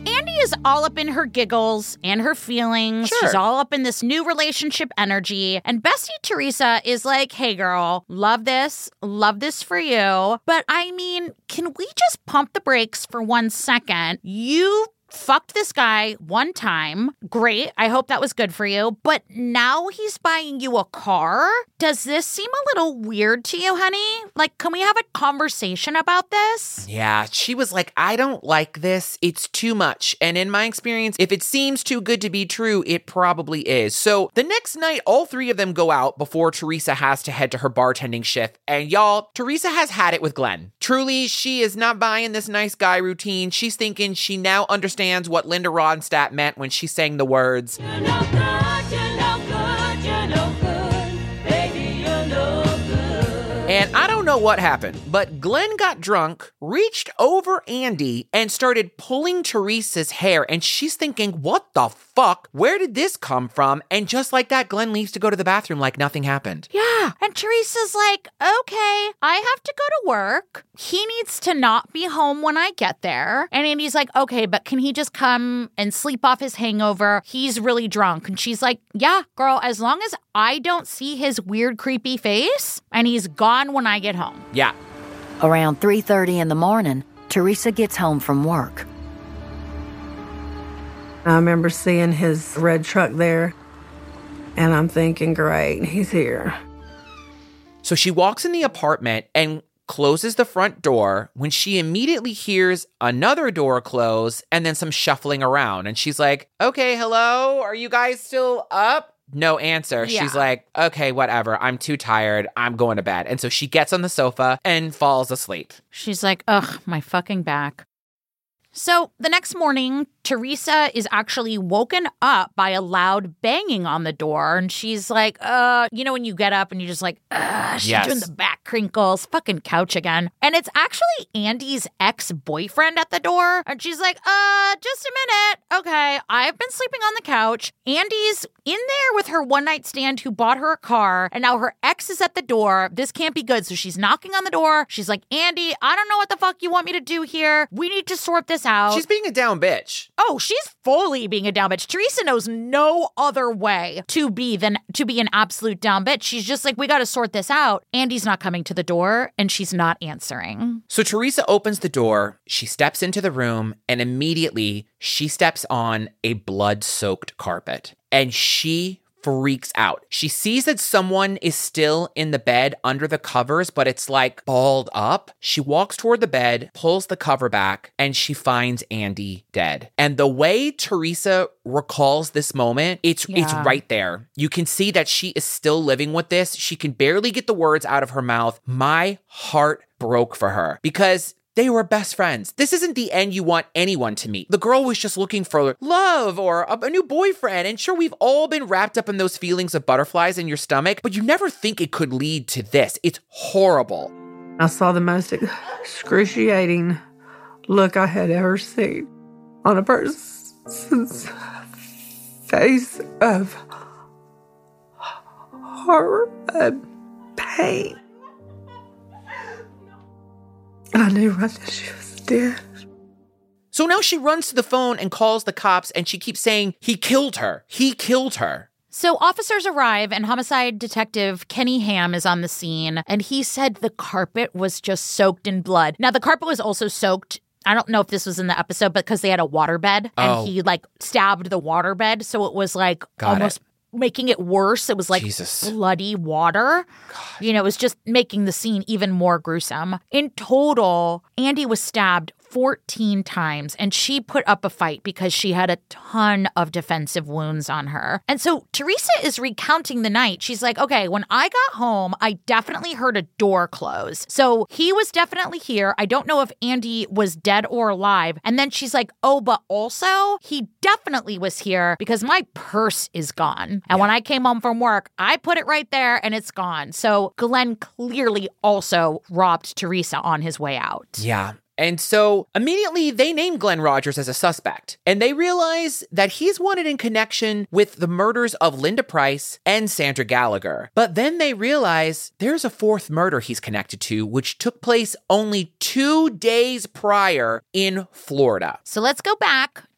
is all up in her giggles and her feelings. Sure. She's all up in this new relationship energy. And Bestie Teresa is like, hey, girl, love this for you. But I mean, can we just pump the brakes for 1 second? You fucked this guy one time. Great. I hope that was good for you. But now he's buying you a car? Does this seem a little weird to you, honey? Like, can we have a conversation about this? Yeah, she was like, I don't like this. It's too much. And in my experience, if it seems too good to be true, it probably is. So the next night, all three of them go out before Teresa has to head to her bartending shift. And y'all, Teresa has had it with Glenn. Truly, she is not buying this nice guy routine. She's thinking she now understands what Linda Ronstadt meant when she sang the words, "You're no good, you're no good, you're no good, baby, you're no good." And I don't know what happened, but Glenn got drunk, reached over Andy, and started pulling Teresa's hair. And she's thinking, what the fuck? Where did this come from? And just like that, Glenn leaves to go to the bathroom like nothing happened. Yeah. And Teresa's like, okay, I have to go to work. He needs to not be home when I get there. And Andy's like, okay, but can he just come and sleep off his hangover? He's really drunk. And she's like, yeah, girl, as long as I don't see his weird, creepy face and he's gone when I get home. Yeah. Around 3:30 in the morning, Teresa gets home from work. I remember seeing his red truck there, and I'm thinking, great, he's here. So she walks in the apartment and closes the front door when she immediately hears another door close and then some shuffling around. And she's like, okay, hello? Are you guys still up? No answer. Yeah. She's like, okay, whatever. I'm too tired. I'm going to bed. And so she gets on the sofa and falls asleep. She's like, ugh, my fucking back. So the next morning, Teresa is actually woken up by a loud banging on the door. And she's like, you know, when you get up and you're just like, she's doing the back crinkles, fucking couch again. And it's actually Andy's ex-boyfriend at the door. And she's like, just a minute. Okay, I've been sleeping on the couch. Andy's in there with her one-night stand who bought her a car. And now her ex is at the door. This can't be good. So she's knocking on the door. She's like, Andy, I don't know what the fuck you want me to do here. We need to sort this out. She's being a down bitch. Oh, she's fully being a down bitch. Teresa knows no other way to be than to be an absolute down bitch. She's just like, we got to sort this out. Andy's not coming to the door and she's not answering. So Teresa opens the door, she steps into the room, and immediately she steps on a blood-soaked carpet. And she freaks out. She sees that someone is still in the bed under the covers, but it's like balled up. She walks toward the bed, pulls the cover back, and she finds Andy dead. And the way Teresa recalls this moment, it's right there. You can see that she is still living with this. She can barely get the words out of her mouth. My heart broke for her because they were best friends. This isn't the end you want anyone to meet. The girl was just looking for love or a new boyfriend. And sure, we've all been wrapped up in those feelings of butterflies in your stomach, but you never think it could lead to this. It's horrible. I saw the most excruciating look I had ever seen on a person's face of horror and pain. I knew right that she was dead. So now she runs to the phone and calls the cops, and she keeps saying, he killed her. He killed her. So officers arrive, and homicide detective Kenny Ham is on the scene, and he said the carpet was just soaked in blood. Now, the carpet was also soaked. I don't know if this was in the episode, but because they had a waterbed, and he, stabbed the waterbed, so it was, making it worse. It was bloody water. God. You know, it was just making the scene even more gruesome. In total, Andy was stabbed 14 times, and she put up a fight because she had a ton of defensive wounds on her. And so Teresa is recounting the night. She's like, okay, when I got home, I definitely heard a door close. So he was definitely here. I don't know if Andy was dead or alive. And then she's like, oh, but also he definitely was here because my purse is gone. And when I came home from work, I put it right there and it's gone. So Glenn clearly also robbed Teresa on his way out. Yeah. And so immediately they name Glenn Rogers as a suspect, and they realize that he's wanted in connection with the murders of Linda Price and Sandra Gallagher. But then they realize there's a fourth murder he's connected to, which took place only 2 days prior in Florida. So let's go back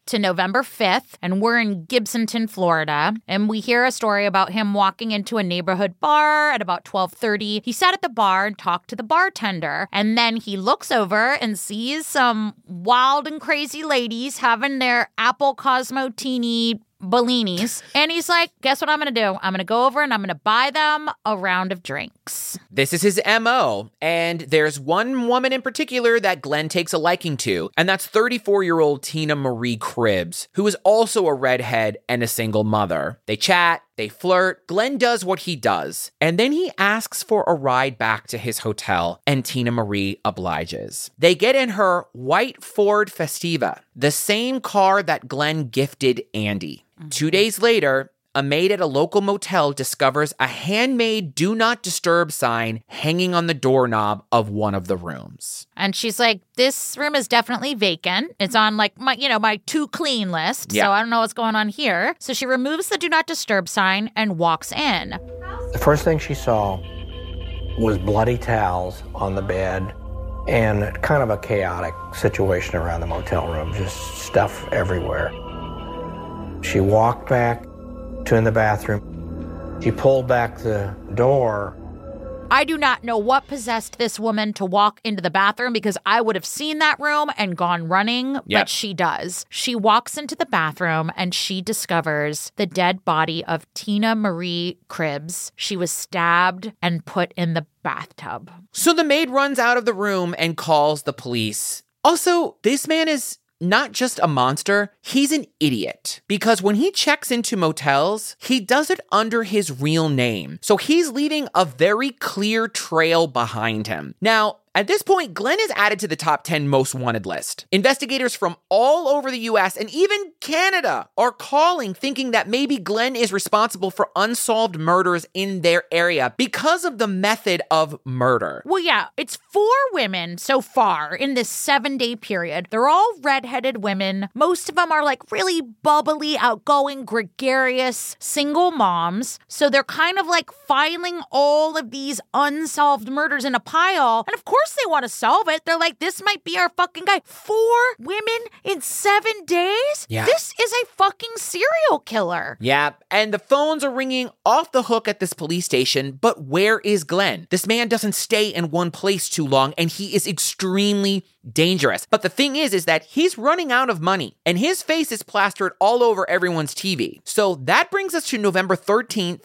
to November 5th, and we're in Gibsonton, Florida, and we hear a story about him walking into a neighborhood bar at about 12:30. He sat at the bar and talked to the bartender, and then he looks over and sees some wild and crazy ladies having their apple Cosmotini Bellinis. And he's like, guess what I'm going to do? I'm going to go over and I'm going to buy them a round of drinks. This is his MO, and there's one woman in particular that Glenn takes a liking to, and that's 34-year-old Tina Marie Cribbs, who is also a redhead and a single mother. They chat, they flirt, Glenn does what he does, and then he asks for a ride back to his hotel, and Tina Marie obliges. They get in her white Ford Festiva, the same car that Glenn gifted Andy. 2 days later, a maid at a local motel discovers a handmade Do Not Disturb sign hanging on the doorknob of one of the rooms. And she's like, this room is definitely vacant. It's on like my to clean list. Yeah. So I don't know what's going on here. So she removes the Do Not Disturb sign and walks in. The first thing she saw was bloody towels on the bed and kind of a chaotic situation around the motel room, just stuff everywhere. She walked back to in the bathroom. She pulled back the door. I do not know what possessed this woman to walk into the bathroom because I would have seen that room and gone running, but she does. She walks into the bathroom and she discovers the dead body of Tina Marie Cribbs. She was stabbed and put in the bathtub. So the maid runs out of the room and calls the police. Also, this man is not just a monster, he's an idiot. Because when he checks into motels, he does it under his real name. So he's leaving a very clear trail behind him. Now, at this point, Glenn is added to the top 10 most wanted list. Investigators from all over the US and even Canada are calling, thinking that maybe Glenn is responsible for unsolved murders in their area because of the method of murder. Well, yeah, it's 4 women so far in this 7-day period. They're all redheaded women. Most of them are like really bubbly, outgoing, gregarious, single moms. So they're kind of like filing all of these unsolved murders in a pile. And of course, they want to solve it. They're like, this might be our fucking guy. 4 women in 7 days? Yeah. This is a fucking serial killer. Yeah, and the phones are ringing off the hook at this police station, but where is Glenn? This man doesn't stay in one place too long, and he is extremely dangerous. But the thing is that he's running out of money, and his face is plastered all over everyone's TV. So that brings us to November 13th,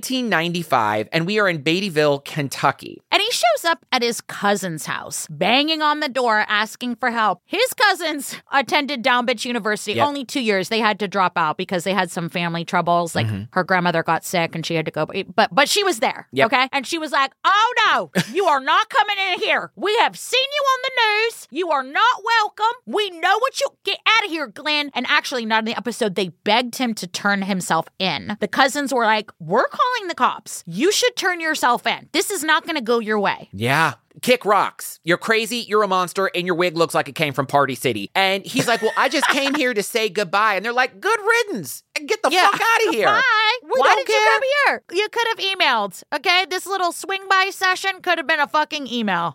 1995, and we are in Beattyville, Kentucky. And he shows up at his cousin's house, banging on the door, asking for help. His cousins attended Down Bitch University. Yep. Only 2 years. They had to drop out because they had some family troubles. Like her grandmother got sick and she had to go. But she was there, okay? And she was like, oh no, you are not coming in here. We have seen you on the news. You are not welcome. We know what you... Get out of here, Glenn. And actually, not in the episode, they begged him to turn himself in. The cousins were like, we're calling the cops. You should turn yourself in. This is not going to go your way. Yeah. Kick rocks. You're crazy, you're a monster, and your wig looks like it came from Party City. And he's like, well, I just came here to say goodbye. And they're like, good riddance. Get the fuck out of here. Bye. Why did care. you come here? You could have emailed, okay? This little swing-by session could have been a fucking email.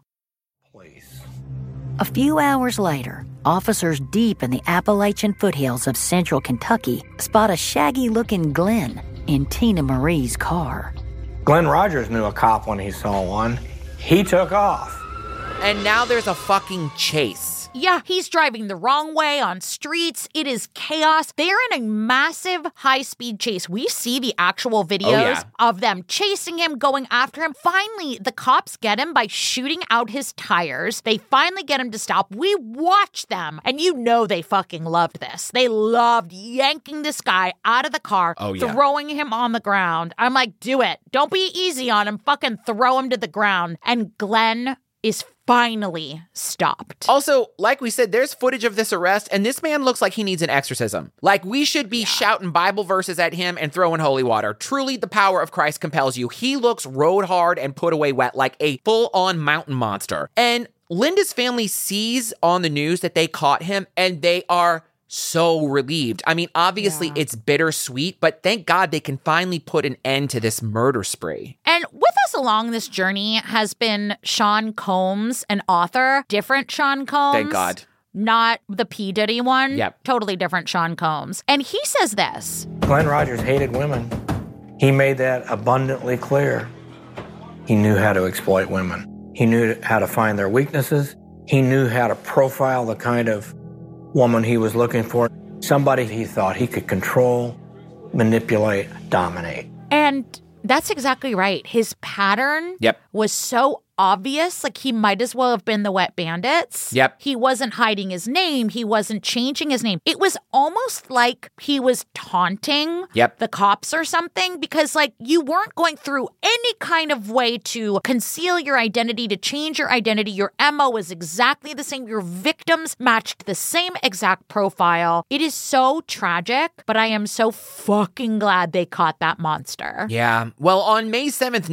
A few hours later, officers deep in the Appalachian foothills of central Kentucky spot a shaggy-looking Glenn in Tina Marie's car. Glenn Rogers knew a cop when he saw one. He took off. And now there's a fucking chase. Yeah, he's driving the wrong way on streets. It is chaos. They're in a massive high-speed chase. We see the actual videos of them chasing him, going after him. Finally, the cops get him by shooting out his tires. They finally get him to stop. We watch them, and you know they fucking loved this. They loved yanking this guy out of the car, throwing him on the ground. I'm like, do it. Don't be easy on him. Fucking throw him to the ground. And Glenn is finally stopped. Also, like we said, there's footage of this arrest, and this man looks like he needs an exorcism. Like, we should be shouting Bible verses at him and throwing holy water. Truly, the power of Christ compels you. He looks rode hard and put away wet, like a full-on mountain monster. And Linda's family sees on the news that they caught him, and they are so relieved. I mean, obviously it's bittersweet, but thank God they can finally put an end to this murder spree. And with us along this journey has been Sean Combs, an author, different Sean Combs. Thank God. not the P. Diddy one. Yep. Totally different Sean Combs. And he says this. Glenn Rogers hated women. He made that abundantly clear. He knew how to exploit women. He knew how to find their weaknesses. He knew how to profile the kind of woman he was looking for. Somebody he thought he could control, manipulate, dominate. And that's exactly right. His pattern was so obvious. Like, he might as well have been the Wet Bandits. Yep. He wasn't hiding his name. He wasn't changing his name. It was almost like he was taunting the cops or something, because, like, you weren't going through any kind of way to conceal your identity, to change your identity. Your MO was exactly the same. Your victims matched the same exact profile. It is so tragic, but I am so fucking glad they caught that monster. Yeah. Well, on May 7th,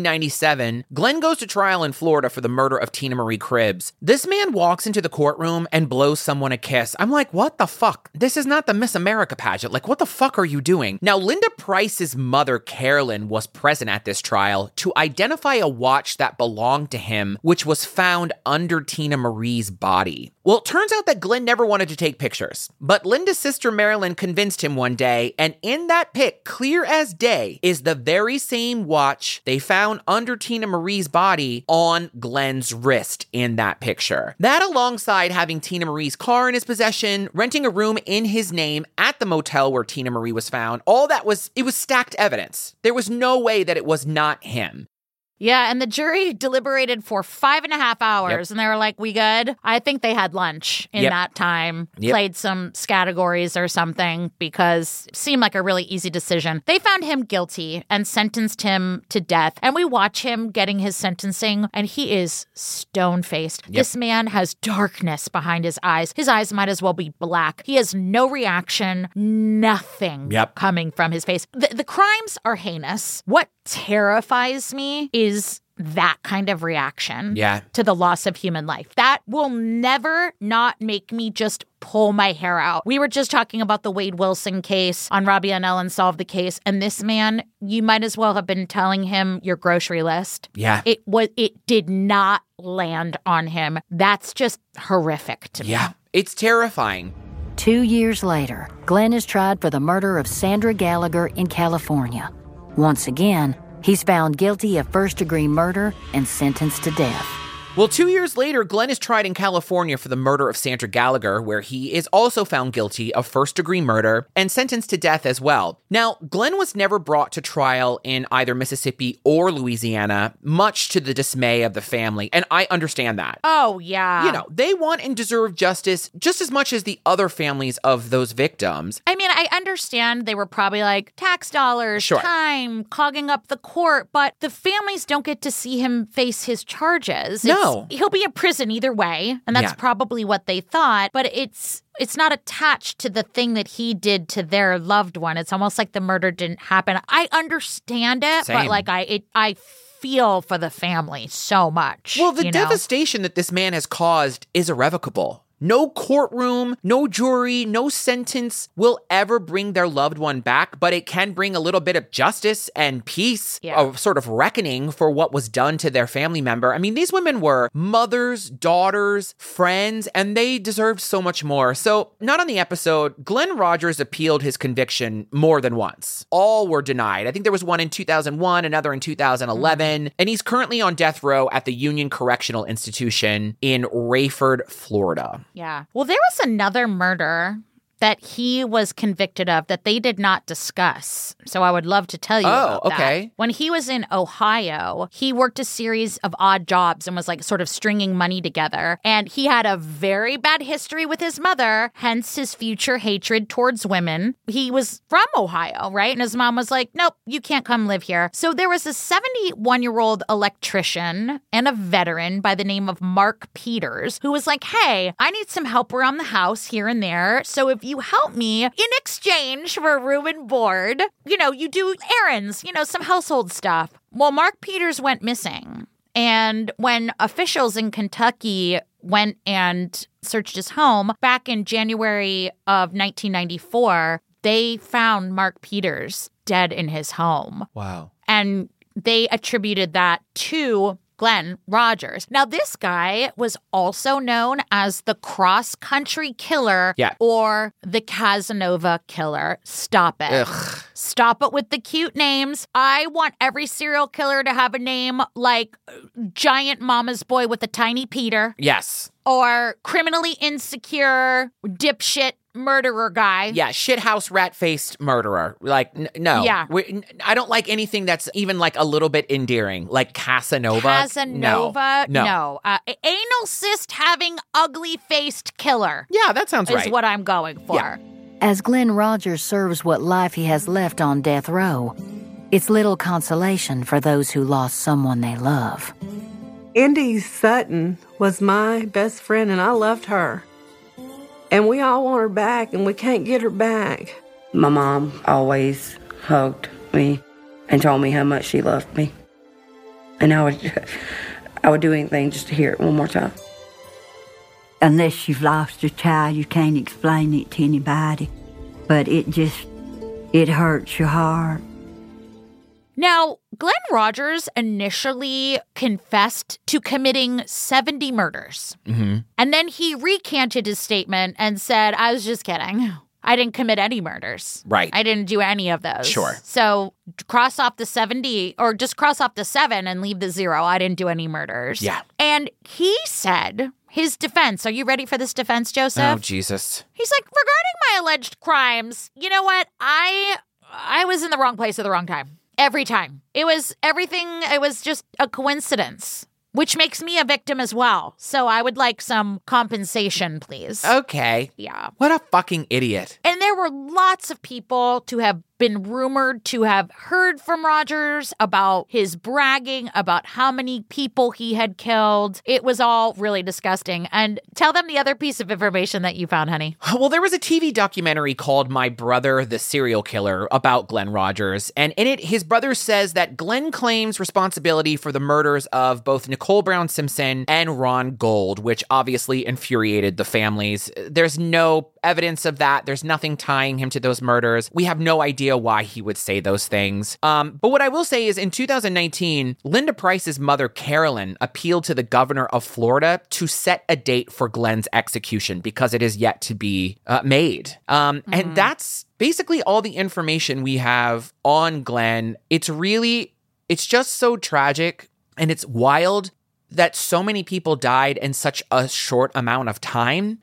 1997, Glenn goes to trial in Florida for the murder of Tina Marie Cribbs. This man walks into the courtroom and blows someone a kiss. I'm like, what the fuck? This is not the Miss America pageant. Like, what the fuck are you doing? Now, Linda Price's mother, Carolyn, was present at this trial to identify a watch that belonged to him, which was found under Tina Marie's body. Well, it turns out that Glenn never wanted to take pictures, but Linda's sister Marilyn convinced him one day, and in that pic, clear as day, is the very same watch they found under Tina Marie's body on Glenn's wrist in that picture. That, alongside having Tina Marie's car in his possession, renting a room in his name at the motel where Tina Marie was found, all that was stacked evidence. There was no way that it was not him. Yeah, and the jury deliberated for 5.5 hours, and they were like, we good? I think they had lunch in that time, played some categories or something, because it seemed like a really easy decision. They found him guilty and sentenced him to death, and we watch him getting his sentencing, and he is stone-faced. This man has darkness behind his eyes. His eyes might as well be black. He has no reaction, nothing coming from his face. The crimes are heinous. What terrifies me is that kind of reaction to the loss of human life. That will never not make me just pull my hair out. We were just talking about the Wade Wilson case on Robbie and Ellen Solve the Case, and this man, you might as well have been telling him your grocery list. Yeah. It did not land on him. That's just horrific to me. Yeah, it's terrifying. 2 years later, Glenn is tried for the murder of Sandra Gallagher in California. Once again, he's found guilty of first-degree murder and sentenced to death. Well, 2 years later, Glenn is tried in California for the murder of Sandra Gallagher, where he is also found guilty of first-degree murder and sentenced to death as well. Now, Glenn was never brought to trial in either Mississippi or Louisiana, much to the dismay of the family, and I understand that. Oh, yeah. You know, they want and deserve justice just as much as the other families of those victims. I mean, I understand they were probably like tax dollars, time, clogging up the court, but the families don't get to see him face his charges. No. He'll be in prison either way, and that's probably what they thought, but it's not attached to the thing that he did to their loved one. It's almost like the murder didn't happen. I understand it, but like I feel for the family so much. Well, the devastation that this man has caused is irrevocable. No courtroom, no jury, no sentence will ever bring their loved one back, but it can bring a little bit of justice and peace, a sort of reckoning for what was done to their family member. I mean, these women were mothers, daughters, friends, and they deserved so much more. So, not on the episode, Glenn Rogers appealed his conviction more than once. All were denied. I think there was one in 2001, another in 2011, and he's currently on death row at the Union Correctional Institution in Rayford, Florida. Yeah. Well, there was another murder that he was convicted of that they did not discuss. So I would love to tell you about that. When he was in Ohio, he worked a series of odd jobs and was like sort of stringing money together. And he had a very bad history with his mother, hence his future hatred towards women. He was from Ohio, right? And his mom was like, nope, you can't come live here. So there was a 71-year-old electrician and a veteran by the name of Mark Peters who was like, hey, I need some help around the house here and there. So if you help me in exchange for room and board, you do errands, some household stuff. Well, Mark Peters went missing. And when officials in Kentucky went and searched his home back in January of 1994, they found Mark Peters dead in his home. Wow. And they attributed that to Glenn Rogers. Now, this guy was also known as the cross-country killer or the Casanova killer. Stop it. Ugh. Stop it with the cute names. I want every serial killer to have a name like Giant Mama's Boy with a Tiny Peter. Yes. Or criminally insecure dipshit murderer guy. Yeah, shithouse rat-faced murderer. Like, no. Yeah. I don't like anything that's even like a little bit endearing. Like Casanova. Casanova? No. Anal cyst having ugly-faced killer. Yeah, that sounds right. Is what I'm going for. Yeah. As Glenn Rogers serves what life he has left on death row, it's little consolation for those who lost someone they love. Indy Sutton was my best friend, and I loved her. And we all want her back, and we can't get her back. My mom always hugged me and told me how much she loved me. And I would do anything just to hear it one more time. Unless you've lost your child, you can't explain it to anybody. But it hurts your heart. Now, Glenn Rogers initially confessed to committing 70 murders. Mm-hmm. And then he recanted his statement and said, I was just kidding. I didn't commit any murders. Right. I didn't do any of those. Sure. So cross off the 70 or just cross off the 7 and leave the 0. I didn't do any murders. Yeah. And he said his defense. Are you ready for this defense, Joseph? Oh, Jesus. He's like, regarding my alleged crimes, you know what? I was in the wrong place at the wrong time. Every time. It was just a coincidence, which makes me a victim as well. So I would like some compensation, please. Okay. Yeah. What a fucking idiot. And there were lots of people to have been rumored to have heard from Rogers about his bragging about how many people he had killed. It was all really disgusting. And tell them the other piece of information that you found, honey. Well, there was a TV documentary called My Brother, the Serial Killer about Glenn Rogers. And in it, his brother says that Glenn claims responsibility for the murders of both Nicole Brown Simpson and Ron Gold, which obviously infuriated the families. There's no evidence of that. There's nothing tying him to those murders. We have no idea why he would say those things. But what I will say is in 2019, Linda Price's mother, Carolyn, appealed to the governor of Florida to set a date for Glenn's execution because it is yet to be made. And that's basically all the information we have on Glenn. It's just so tragic and it's wild that so many people died in such a short amount of time.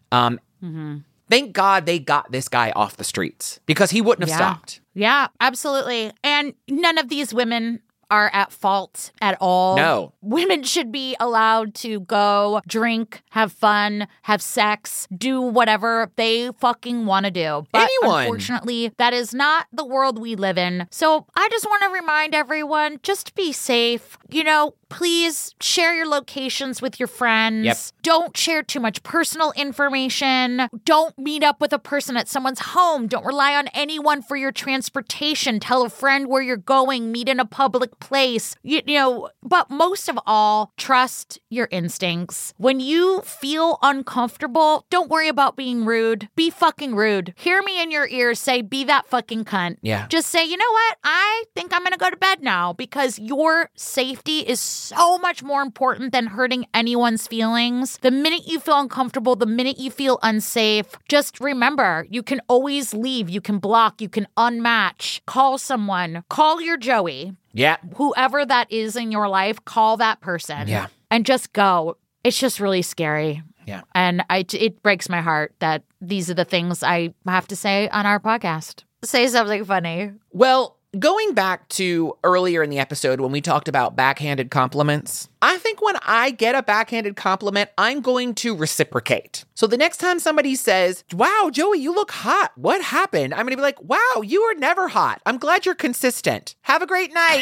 Thank God they got this guy off the streets because he wouldn't have stopped. Yeah, absolutely. And none of these women are at fault at all. No. Women should be allowed to go drink, have fun, have sex, do whatever they fucking want to do. But Anyone. Unfortunately, that is not the world we live in. So I just want to remind everyone, just be safe. You know, please share your locations with your friends. Yep. Don't share too much personal information. Don't meet up with a person at someone's home. Don't rely on anyone for your transportation. Tell a friend where you're going. Meet in a public place. You know, but most of all, trust your instincts. When you feel uncomfortable, don't worry about being rude. Be fucking rude. Hear me in your ears say, be that fucking cunt. Yeah. Just say, you know what? I think I'm going to go to bed now because your safety is so much more important than hurting anyone's feelings. The minute you feel uncomfortable, the minute you feel unsafe, just remember, you can always leave. You can block. You can unmatch. Call someone. Call your Joey. Yeah. Whoever that is in your life, call that person. Yeah. And just go. It's just really scary. Yeah. And it breaks my heart that these are the things I have to say on our podcast. Say something funny. Well, going back to earlier in the episode when we talked about backhanded compliments, I think when I get a backhanded compliment, I'm going to reciprocate. So the next time somebody says, wow, Joey, you look hot. What happened? I'm going to be like, wow, you are never hot. I'm glad you're consistent. Have a great night.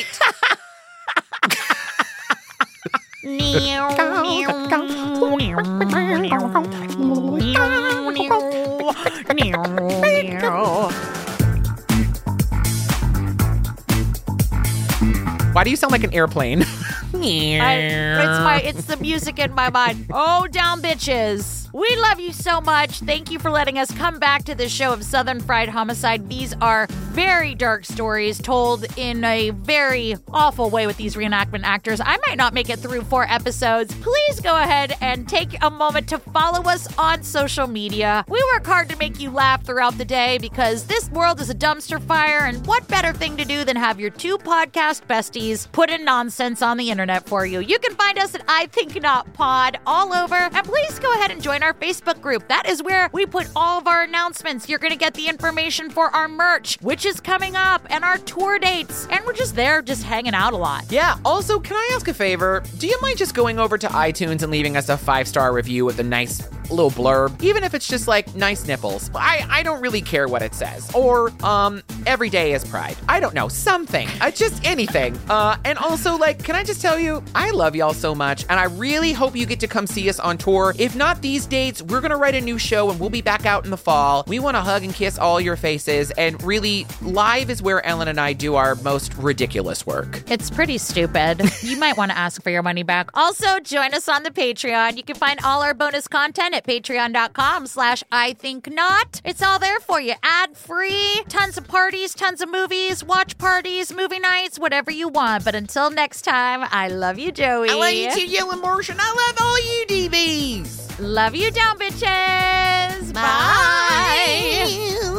Why do you sound like an airplane? It's the music in my mind. Oh, down bitches. We love you so much. Thank you for letting us come back to the show of Southern Fried Homicide. These are very dark stories told in a very awful way with these reenactment actors. I might not make it through 4 episodes. Please go ahead and take a moment to follow us on social media. We work hard to make you laugh throughout the day because this world is a dumpster fire, and what better thing to do than have your 2 podcast besties put in nonsense on the internet for you. You can find us at I Think Not Pod all over, and please go ahead and join our Facebook group. That is where we put all of our announcements. You're going to get the information for our merch, which is coming up, and our tour dates, and we're just there just hanging out a lot. Yeah, also, can I ask a favor? Do you mind just going over to iTunes and leaving us a 5-star review with a nice little blurb, even if it's just like nice nipples? I don't really care what it says. Or, every day is Pride. I don't know, something. Just anything. And also, like, can I just tell you, I love y'all so much, and I really hope you get to come see us on tour. If not these dates, we're gonna write a new show, and we'll be back out in the fall. We want to hug and kiss all your faces, and really, live is where Ellen and I do our most ridiculous work. It's pretty stupid. You might want to ask for your money back. Also, join us on the Patreon. You can find all our bonus content at patreon.com/IThinkNot. It's all there for you. Ad-free, tons of parties, tons of movies, watch parties, movie nights, whatever you want. But until next time, I love you, Joey. I love you too, Yellow Martian. I love all you DBs. Love you down, bitches. Bye.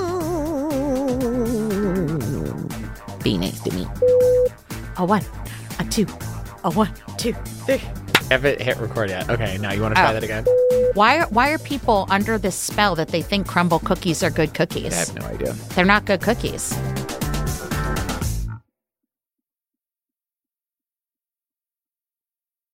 Be nice to me. A 1, a 2, a 1, 2, 3. Haven't hit record yet. Okay, now you want to try that again? Why are people under this spell that they think crumble cookies are good cookies? I have no idea. They're not good cookies.